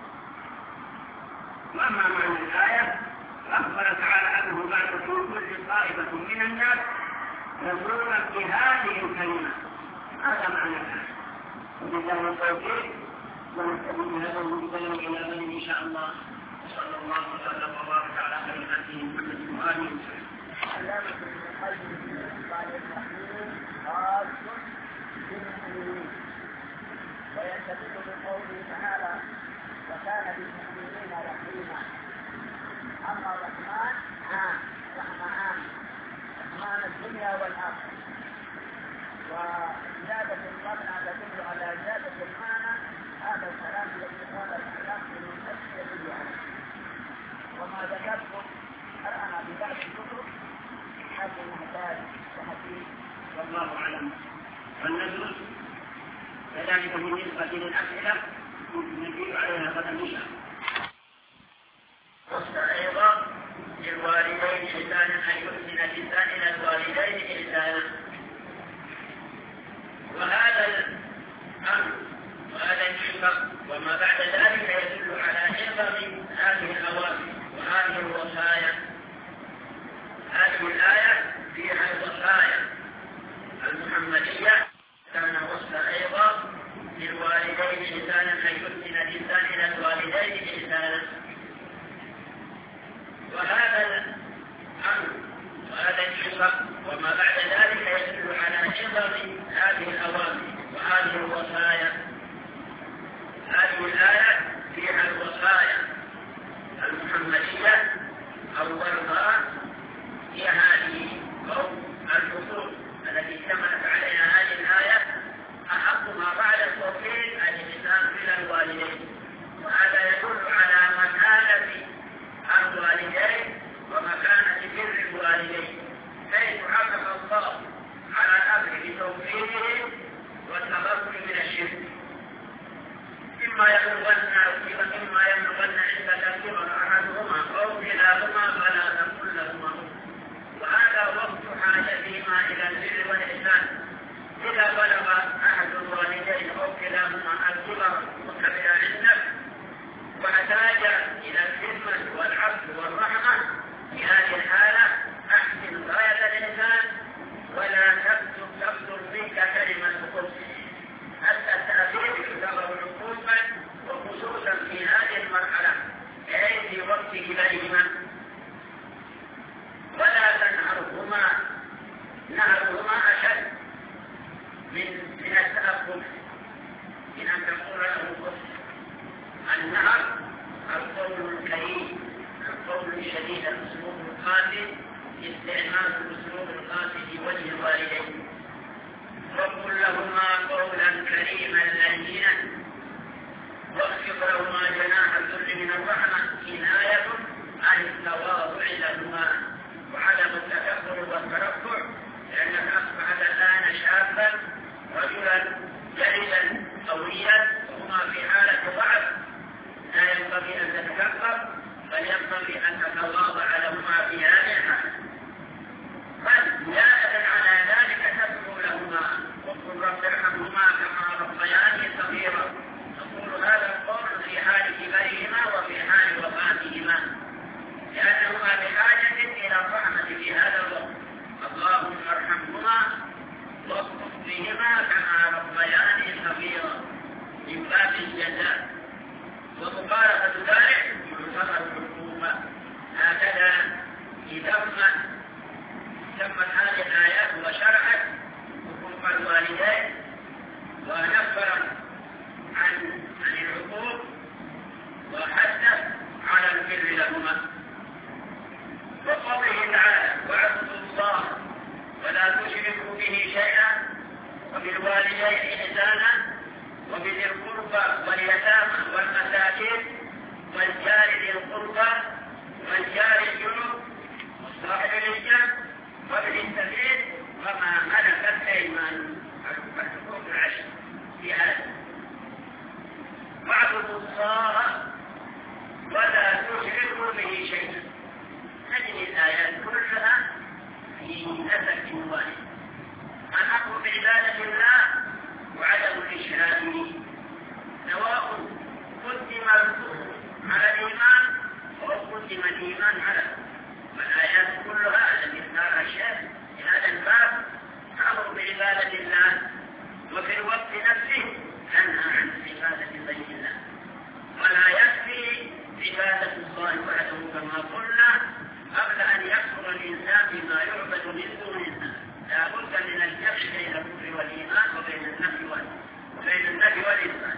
وأما معنى الآية أخبر تعالى أنه بعد كل طائفة من الناس يزورون بهذه الكلمة. هذا معنى الآية. وبالله التوفيق، ونستفيد هذا المبين إلى من إن شاء الله. صلى الله وسلم وبارك على خير خلقه محمد وآله وسلم. علامة ابن القيم قال الرحيم خاص بالمؤمنين، ويستدل بقوله تعالى: وكان بالمؤمنين رحيما. أما الرحمن عام، رحمة عام، رحمن الدنيا والآخرة. وزيادة المعنى تدل على زيادة المعنى. هذا الكلام الذي قال الكلام من تسمية يعني. وما ذكرته أنا ببعض الكتب هذا المحتاج وحديث والله أعلم. والنجم كذلك بالنسبة للأسئلة نجيب عليها غدا إن شاء الله. وصل أيضا للوالدين إحسانا أن يحسن الإنسان إلى الوالدين إحسانا. وهذا الأمر وهذا الشفق وما بعد ذلك يدل على عظم هذه الأوامر وهذه الوصايا. هذه الآية فيها الوصايا المحمدية. كان وصل أيضا للوالدين إحسانا أن يحسن الإنسان إلى الوالدين إحسانا. وهذا الأمر وهذا الشفق وما بعد ذلك يدل على عظم هذه الأوامر وهذه الوصايا. هذه الآية فيها الوصايا المحمدية. أولها هي هذه أو الحقوق التي اشتملت عليها هذه الآية. أحقها بعد التوحيد الإحسان إلى الوالدين، وهذا يدل على مكانة الوالدين ومكانة بر الوالدين، حيث حقق الله على الأمر بتوحيدهم والتبرؤ من الشرك. إما يبلغن إما يبلغن عندك الكبر أحدهما أو كلاهما فلا تقل لهما. استعمال الأسلوب القاسي في وجه الوالدين، وقل لهما قولا كريما لينا واخفض لهما جناح الذل من الرحمة، كناية عن التواضع لهما وعدم التكبر والترفع، لأنك أصبحت الآن شابا رجلا جلدا قويا وهما في حالة ضعف، لا ينبغي أن تتكبر بل ينبغي أن تتواضع لهما في هذه الحالة. بل زيادة على ذلك تذكر لهما وقل رب ارحمهما كما ربياني صغيرا، تقول هذا القول في حال كبرهما وفي حال وفاتهما، لأنهما بحاجة إلى الرحمة في هذا الوقت. اللهم ارحمهما واغفر بهما كما ربياني صغيرا من باب الجزاء، ومقارنة ذلك يعتبر الحكومة. هكذا تمت تمت هذه الآيات وشرعت حقوق الوالدين ونفرت عن عن العقوق وحثت على البر لهما. وقوله تعالى واعبدوا الله ولا تشركوا به شيئا وبالوالدين إحسانا وبذي القربى واليتامى والمساكين والجار ذي القربى والجار الجنوب والصاحب بالجنب وابن السبيل وما ملكت أيمانكم، الحقوق العشر في هذا. واعبدوا الله ولا تشركوا به شيئا. هذه الآيات كلها في نسك واحد، الأمر بعبادة الله وعدم الإشراك به، سواء قدم الكفر على الإيمان أو قدم الإيمان على الكفر. والآيات كلها التي اختارها الشيخ في هذا الباب أمر بعبادة الله، وفي الوقت نفسه تنهى عن عبادة غير الله. ولا يكفي عبادة الله وحده كما قلنا قبل أن يكفر الإنسان بما يعبد من دون الله، لا بد من الجمع بين الكفر والإيمان وبين النفي وبين النفي والإثبات.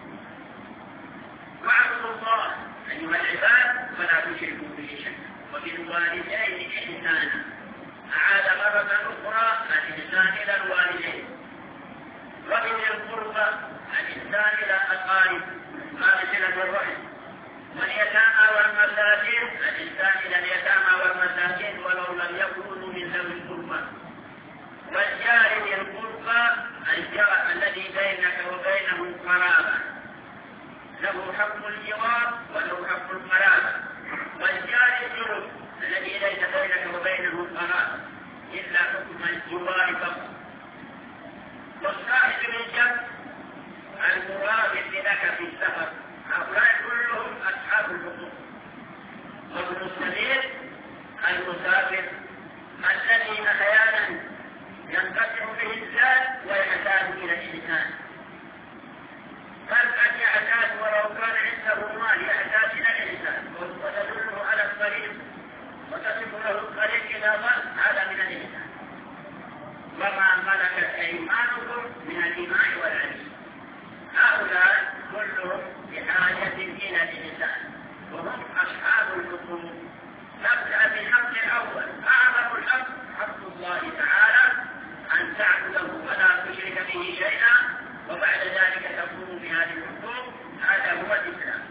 واعبدوا الله أيها العباد ولا تشركوا به شيئا وبالوالدين إحسانا. أعاد مرة أخرى الإحسان إلى الوالدين، وبذي القربى الإحسان إلى الأقارب صلة الرحم، واليتامى والمساكين الإحسان إلى اليتامى والمساكين ولو لم يكونوا من ذوي القربى، والجار ذي القربى الجار الذي بينك وبينه قرابة له حق الجوار وله حق القرابة، والجار الجنوب الذي ليس بينك وبينه قرابة إلا حكم الجوار فقط، والصاحب بالجنب المرافق لك في السفر، هؤلاء كلهم أصحاب الحقوق. وابن السبيل المسافر الذي أحيانا ينقطع به الزاد ويحتاج إلى الإنسان، بل قد يحتاج ولو كان عنده مال يحتاج إلى الإنسان وتدله على الطريق وتصف له الطريق إلى ظل، هذا من الإنسان. وما ملكت أيمانكم من الإماء والعلم، هؤلاء كلهم بحاجة إلى الإنسان وهم أصحاب الحقوق. نبدأ بالحق الأول، أعظم الحق حق الله تعالى أن تعبده ولا تشرك به شيئا، وبعد ذلك تقوم بهذه الحقوق. هذا هو الإسلام.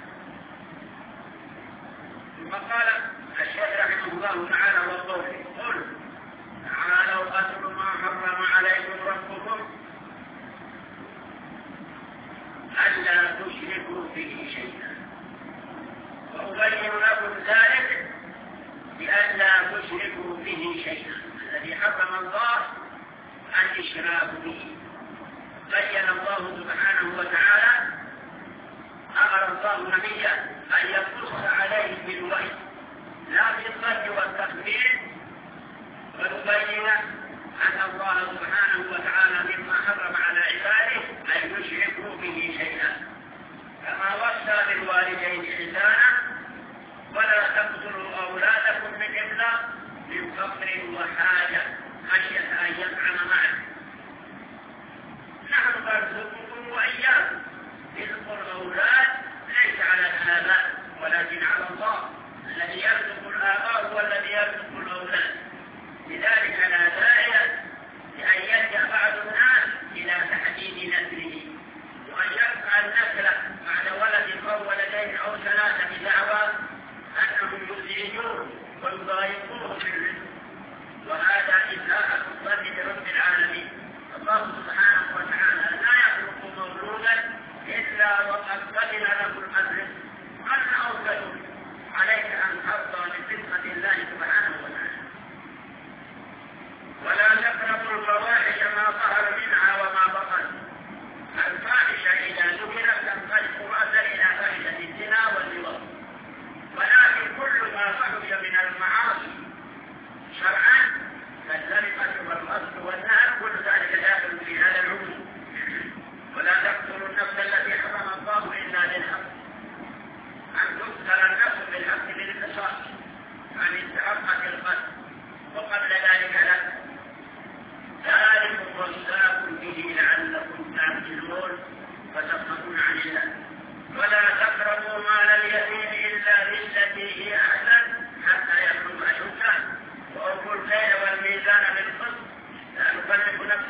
ثم قال الشيخ رحمه الله تعالى وقوله قل تعالوا أتل ما حرم عليكم ربكم ألا تشركوا به شيئا، وأبين لكم ذلك بألا تشركوا به شيئا الذي حرم الله الإشراك به. بين الله سبحانه وتعالى، أمر الله نبيا أن يقص عليه بالوحي لا بالظن والتخبير، ويبين أن الله سبحانه وتعالى مما حرم على عباده أن يشركوا به شيئا، كما وصى بالوالدين إحسانا ولا تقتلوا أولادكم من إملاق من فقر وحاجة خشية أن يطعن معه، نحن نرزقكم وإياكم. رزق الأولاد ليس على الآباء ولكن على الله، الذي يرزق الآباء هو الذي يرزق الأولاد.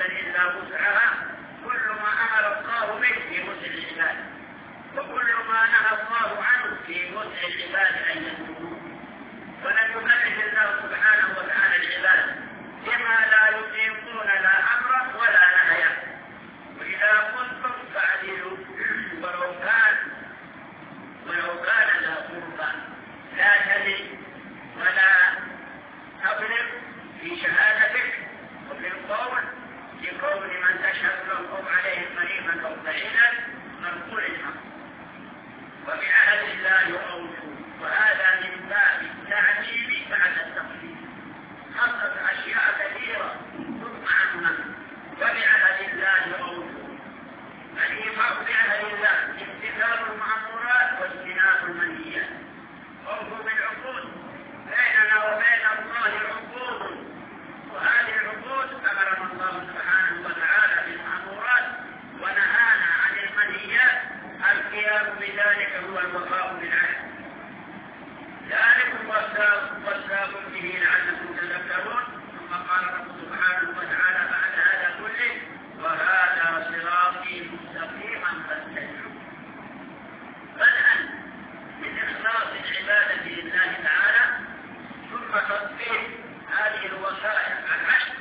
إلا وسعها، كل ما أمر الله به في وسع العباد، وكل ما نهى الله عنه في وسع العباد أن يكونوا. ولن يكلف الله سبحانه وتعالى العباد بما لا يطيقون لا أمرا ولا نهيا. وإذا قلتم فاعدلوا ولو كان ولو كان ذا قربى، لا تزد ولا تظلم في شهادتك وفي القول لقول من تشهد لهم عليه قريبا أو بعيدا مقبول الحق. وبعهد الله أوفوا، وهذا من باب التعجيل بعد التقليد، خصص أشياء كثيرة ثم عمم. وبعهد الله أوفوا، الإيفاء بعهد الله امتثال المأمورات واجتناب المنهيات. أوفوا بالعقود، بيننا وبين الله عقود، وهذه العقود أمرنا الله سبحانه وتعالى بالمأمورات ونهانا عن المنهيات. القيام بذلك هو الوفاء بالعهد. ذلكم وصاكم به لعلكم تذكرون. ثم قال رب سبحانه وتعالى بعد هذا كله: وهذا صراطي مستقيما فاتبعوه. بدءا من إخلاص العبادة لله تعالى، ثم تطبيق هذه الوسائل العشر.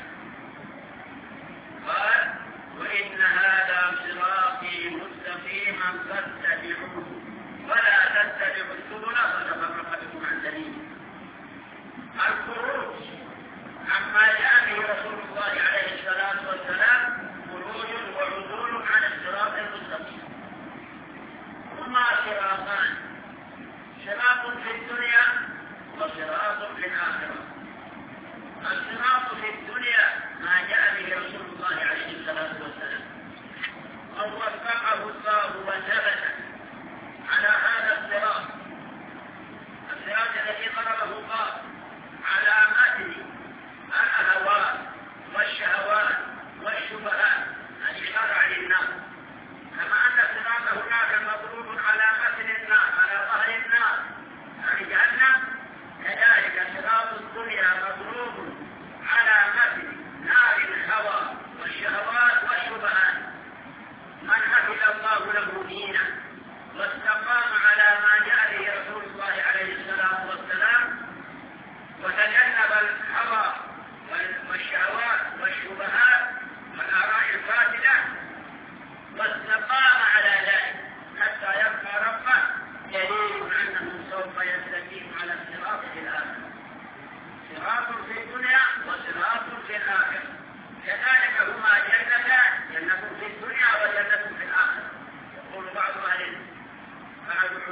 قال: وإن هذا صراطي مستقيما فاتبعوه ولا تتبعوا السبل فتفرق بكم عن سبيله. الخروج عما جاء به رسول الله عليه الصلاة والسلام خروج وعدول عن الصراط المستقيم. هما صراطان: صراط في الدنيا وصراط في الآخرة. الصراط في الدنيا ما جاء به رسول الله عليه الصلاة والسلام، أو وفقه الله وثبت على هذا الصراط، الصراط الذي ضربه الله على متن الأهواء والشهوات والشبهات الإشارة للنار. كما أن الصراط هناك مضروب على متن النار، على ظهر النار يعني جهنم، كذلك صراط الدنيا مضروب على متن نار الهوى والشهوات والشبهات. من حفظ الله له دينه واستقام على ما جاء به رسول الله عليه الصلاة والسلام، وتجنب الهوى والشهوات والشبهات والآراء الفاسدة، واستقام على ذلك حتى يبقى ربه، دليل أنه سوف يستقيم على الصراط في الآخرة. صراط في الدنيا وصراط في الآخرة، كذلك هما جنتان: جنة في الدنيا وجنة في الآخرة. يقول بعض أهل العلم: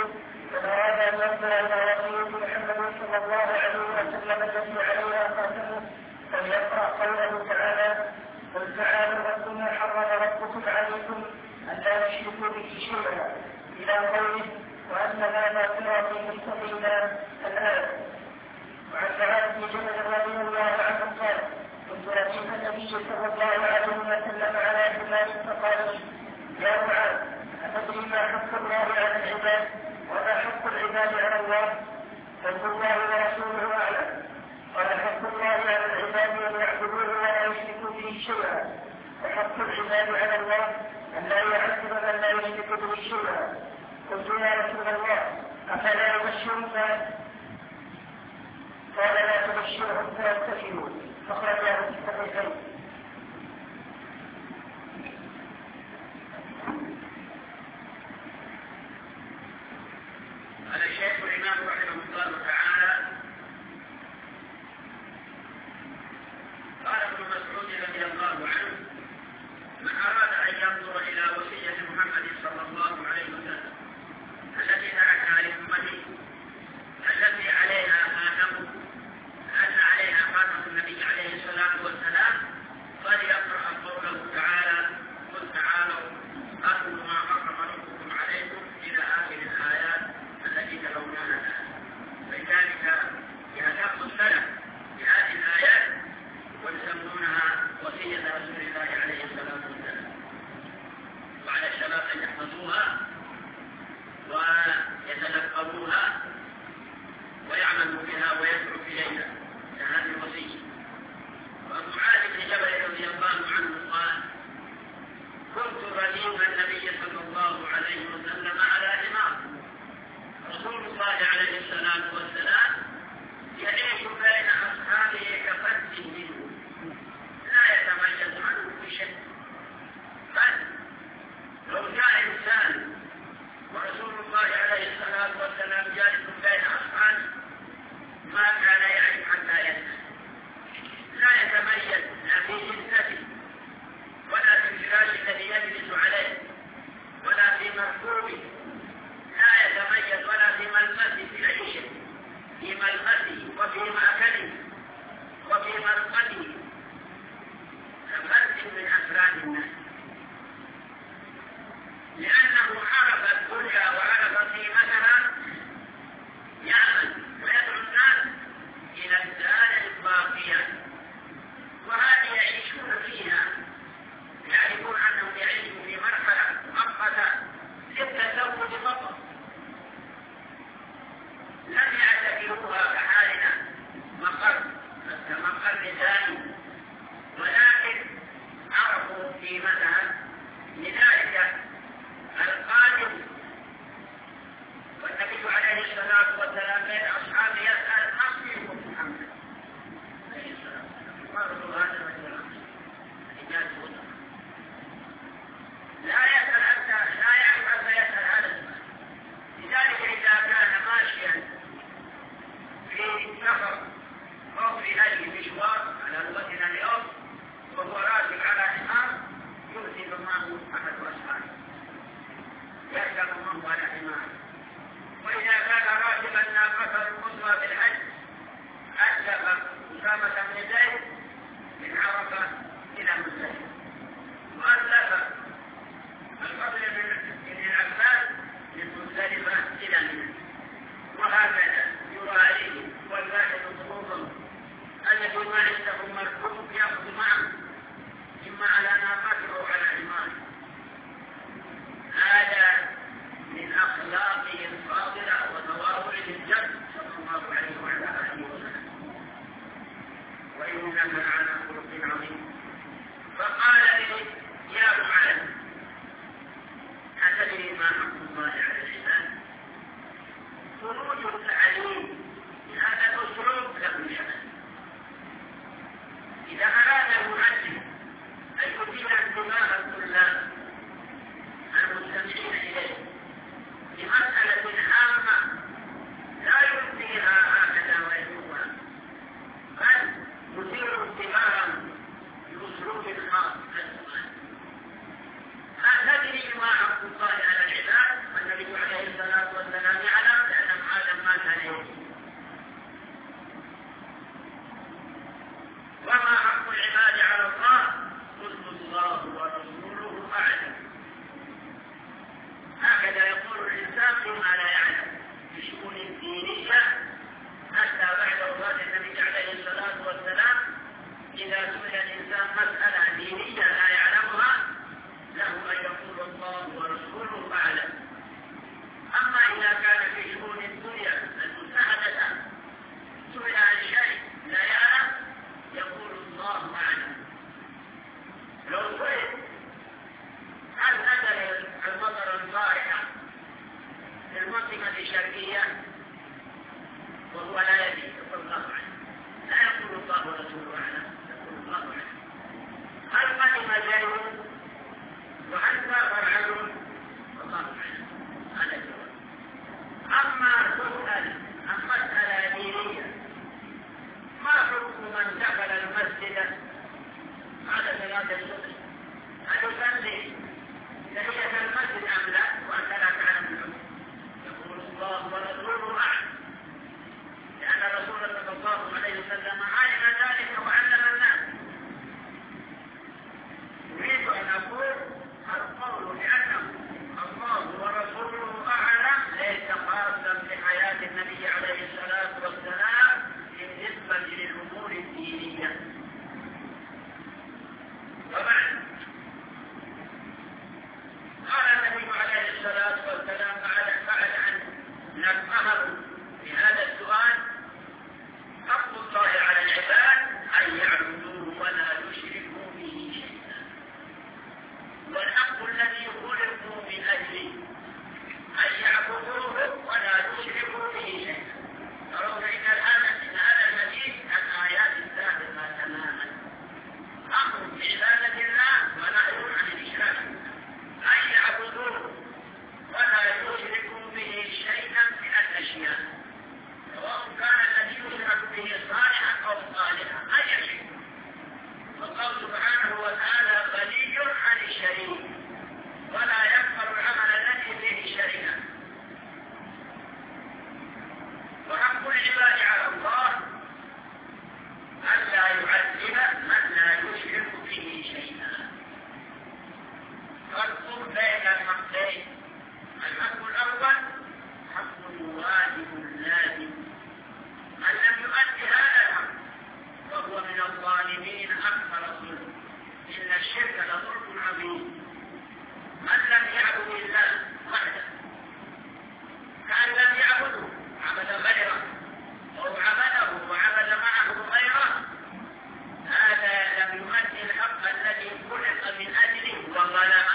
من أراد أن ينظر إلى وصية محمد صلى الله عليه وسلم التي عليها خاتمه فليقرأ قوله تعالى: قل تعالوا ربنا حرم ربكم عليكم ألا تشركوا به شيئا إلى قوله: وأن هذا صراطي مستقيما الآية. وعن معاذ بن جبل رضي الله عنه قال: كنت رديف النبي صلى الله عليه وسلم على حمار فقال لي: يا معاذ، أتدري ما حق الله على العباد وما حق العباد على الله؟ قلت: الله ورسوله أعلم. قال: حق الله على العباد أن يعبدوه ولا يشركوا به شيئا، وحق العباد على الله أن لا يعذب من لا يشرك به شيئا. قلت: يا رسول الله، أفلا يبشرون؟ قال: لا تبشرهم فيبتسموا. فخرجاه في الصحيحين. قال الشيخ الإمام رحمه الله تعالى: قال ابن مسعود رضي الله عنه: من أراد أن ينظر إلى وصية محمد صلى الله عليه وسلم التي تركها لأمته التي عليها خاتمه أن عليها خاتم النبي عليه الصلاة والسلام، فليقرأ قوله تعالى: قل تعالوا أتلوا ما حرم ربكم عليكم إلى آخر الآيات التي تلونها الآن. فلذلك يهتم السلف بهذه الآيات ويسمونها وصية رسول الله عليه الصلاة والسلام، وعلى الشباب أن يحفظوها ويتلقوها ويعملوا بها ويدعو إليها هذه الوصية. ومعاذ بن جبل رضي الله عنه قال: كنت رديف النبي صلى الله عليه وسلم على حمار. رسول الله عليه الصلاة والسلام يعيش بين أصحابه كفرد منه لا يتميز عنه بشيء، بل لو جاء إنسان ورسول الله عليه الصلاة والسلام جالس بين أصحابه ما كان يعرف حتى يسأل، لا يتميز لا في جنسته ولا في الفراش الذي يجلس عليه ولا في مركوبه، لا يتميز ولا في ملمسه في أي شيء، في ملمسه وفي مأكله وفي مرقده كفرد من أفراد الناس، لأنه عرف الدنيا وعرف قيمتها، يعمل ويدعو الناس إلى الدار الباقية، وهذه يعيشون فيها، يعرفون أنهم يعيشون في مرحلة مؤقتة للتزود فقط، لم يعتبروها كحالنا مقر كمقر ثاني، ولكن عرفوا قيمتها. لذلك القادم والنبي عليه الصلاة والسلام بين أصحابه يسأل: نصيب محمد عليه الصلاة والسلام، قالوا هذا الرجل لا يسأل حتى لا يعرف حتى يسأل هذا السؤال. لذلك إذا كان ماشيا في سفر أو في أي مشوار على لغتنا اليوم وهو راكب على حمار يرسل معه أحد أصحابه يركب معه على حمار، وإذا كان راكبا ناقة القصوى بالحج أسلم أسامة بن زيد من عرفة إلى مزدلفة، وأسلم الفضل بن العباس من مزدلفة إلى منى، وهكذا يرائيه والباحث خصوصا الذي ما عنده مركوب يأخذ معه إما على ناقته أو على حمار. هذا من أخلاقه الفاضلة وتواضعه الجد صلى الله عليه وعلى آله وسلم، وإنك لعلى خلق عظيم. فقال لي: يا معاذ، أتدري ما حق الله على العباد؟ خروج التعليم هذا الأسلوب له شأن. إذا أراد المعلم أن يثير انتباه الطلاب المستمعين إليه بمسألة هامة لا يلقيها هكذا ويتركها، بل يثير انتباه كلمة شركية وهو لا يدري يقول الله عنه، لا يقول الله ورسوله أعلم، يقول الله عنه. هل قدم زيد وهل سافر عمرو؟ الله عنه. هذا الجواب. أما تسأل عن مسألة دينية ما حكم من دخل المسجد بعد صلاة الصبح أن يصلي تحية المسجد أم لا وأنت لا تعلم الحكم؟ يقول الله ورسوله أعلم، لأن الرسول صلى الله عليه وسلم علم ذلك وعلم الناس. أريد أن أقول القول بأنه الله ورسوله أعلم ليس خاصا بحياة النبي عليه الصلاة والسلام بالنسبة للأمور الدينية. طبعا قال النبي عليه الصلاة والسلام بعد أن نفهمه بهذا السؤال: حق الله على العباد أن يعبدوه ولا يشركوا به شيئا، والحق الذي خلقوا من أجله أن يعبدوه ولا يشركوا به شيئا. ترون إن هذا المجيد الآيات السابقة تماما، أمر بعبادة الله ونهي عن الإشراك، أن يعبدوه ولا يشركوا به شيئا من الأشياء، سواء كان الذي يشرك به صالحا أو صالحا أي شيء. والله سبحانه وتعالى غني عن الشريك ولا يقبل العمل الذي فيه شريكا. وحق العباد على الله أن لا يعذب من لا يشرك به شيئا. فرق بين الحقين: الحق الأول حق واجب لازم، من لم يؤد هذا الحق وهو من الظالمين أكثر الظلم، إن الشرك لظلم عظيم. من لم يعبد الله وحده كأن لم يعبده، عبد غيره أو عبده وعبد معه غيره، هذا لم يؤدي الحق الذي خلق من أجله وظلم،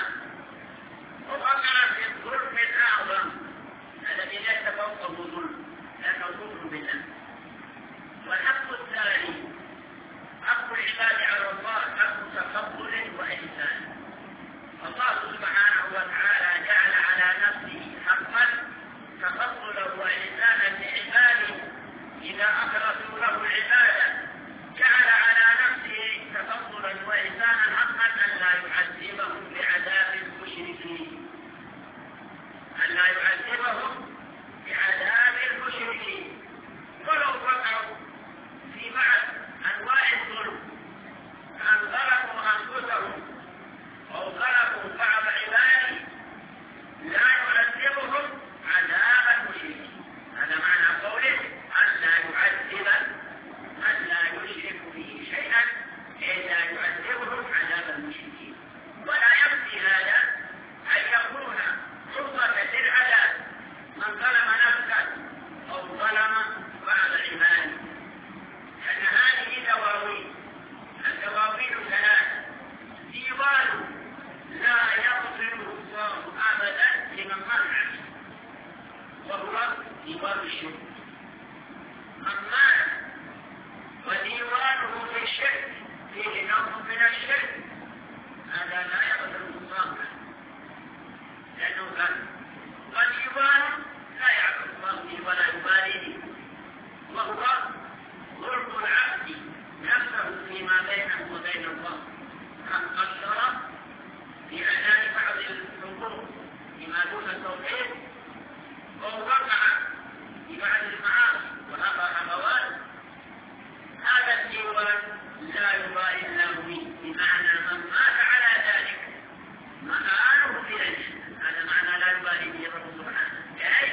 ووقع في الظلم الأعظم الذي ليس فوقه ظلم لأنه ظلم بالله. والحق الثاني حق العباد على الله حق تفضل وإحسان. الله سبحانه وتعالى جعل على نفسه حقا تفضلا وإحسانا لعباده إذا أخلصوا له العبادة، جعل على نفسه تفضلا وإحسانا حقا أن لا يعذبهم بعذاب المشركين، أن لا يعذبهم بعذاب المشركين. ولو وقعوا في بعض أنواع الظلم أن ظلموا أنفسهم أو ظلموا بعض عباده لا يعذبهم عذاب المشركين. هذا معنى قوله أن لا يعذب من لا يشرك به شيئا، أي لا يعذبهم عذاب المشركين. ولا يكفي هذا أن يكون فرصة للعذاب من ظلم نفسه أو ظلم بعض عباده، لأن هذه دواوين. الدواوين ثلاث: ديوان لا يغفره الله أبدا لمن منع، وهو ديوان الشرك. أما وديوانه في الشرك فيه نوع من الشرك، هذا لا يغفره الله لأنه كان وديوان لا يعبد الله به ولا يبالي به، وهو ظلم العبد نفسه فيما بينه وبين الله، كان قصر في أداء بعض الحقوق فيما دون التوحيد، أو وقع في بعض المعاصي وهبى هبوات. هذا الديوان لا يبالي الله به، بمعنى من مات على ذلك مآله في الجنة. هذا معنى لا يبالي به رب سبحانه، أي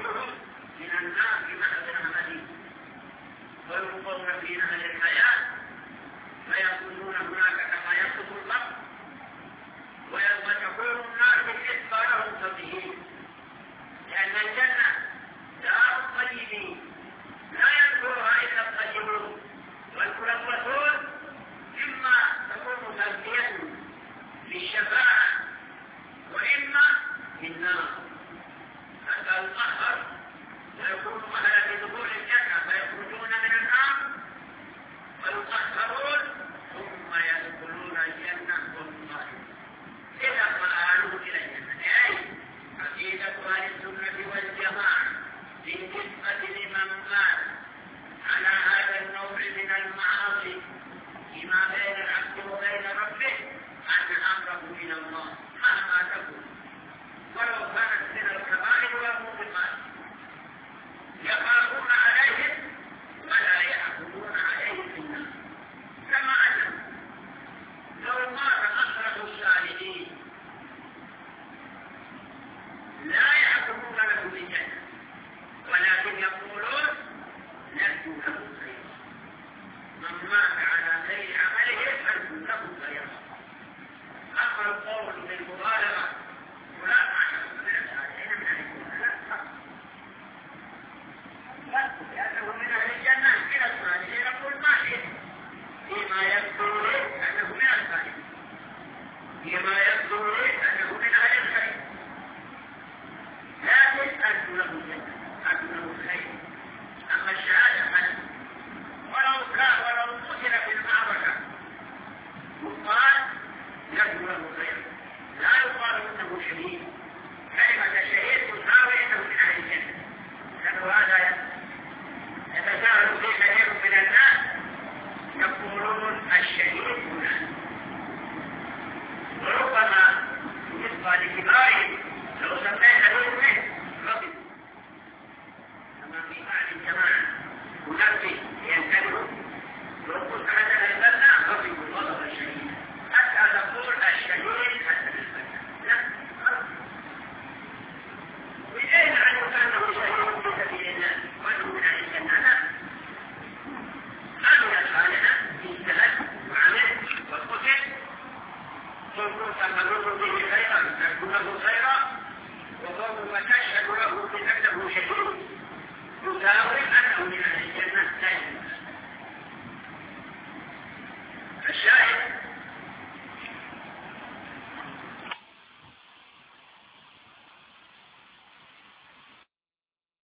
يخرجهم من النار بمحض رحمته ويلقون في نهر الحياة فيكونون هناك كما يسقط البحر ويوم تكون النار بالنسبة لهم تطهير لأن الجنة دار الطيبين لا يذكرها إلا الطيبون والملوثون إما تكون تلبية بالشفاعة وإما بالنار حتى يطهر ويكون مهلا لدخول الجنة فيخرجون من النار ويطهرون ثم يدخلون الجنة وهم ظالمون إذا مآلوا إلى الجنة أي عقيدة أهل السنة والجماعة بالنسبة لمن مات على هذا النوع من المعاصي فيما بين العبد وبين ربه أن أمره من الله مهما تكون ولو كانت من الكبائر والموبقات يخافون عليهم ولا يأخذون عليهم في النار كما أنه لو مات أشرف الصالحين لا يحكمون له بالجنة ولكن يقولون نرجو له خيرا من مات على غير عمله نرجو له خيرا أما القول بالمبالغة ولا أعلم من الصالحين من أهل لا لا لأنه من أهل الجنة إلى الصالحين يقول ما شئت فيما يبدو لي أنه من الصالحين فيما يبدو لي أنه من أهل الخير لكن أرجو له الجنة أرجو له الخير أما الشهادة عنه ولو كان ولو قتل في المعركة يقال يرجو له الخير لا يقال إنه شهيد كلمة شهيد تساوي أنه من أهل الجنة لأنه هذا يتساهل في كثير من الناس يقولون الشهيد فلان وربما بالنسبة لكبارهم لو سمينا له رضي أما في بعض الجماعة ونفسي ينتبه لو قلت هذا البلة رضي الله الشهيد حتى تقول الشهيد حتى البلة لا بأين عنه كأنه شهيد في سبيل الله وأنه من أهل الجنة لا عمل صالحا اجتهد وعمل وقتل ثم تمرر به خيرا تكون له خيرا وقوم تشهد له بأنه شهيد يساوي أنه من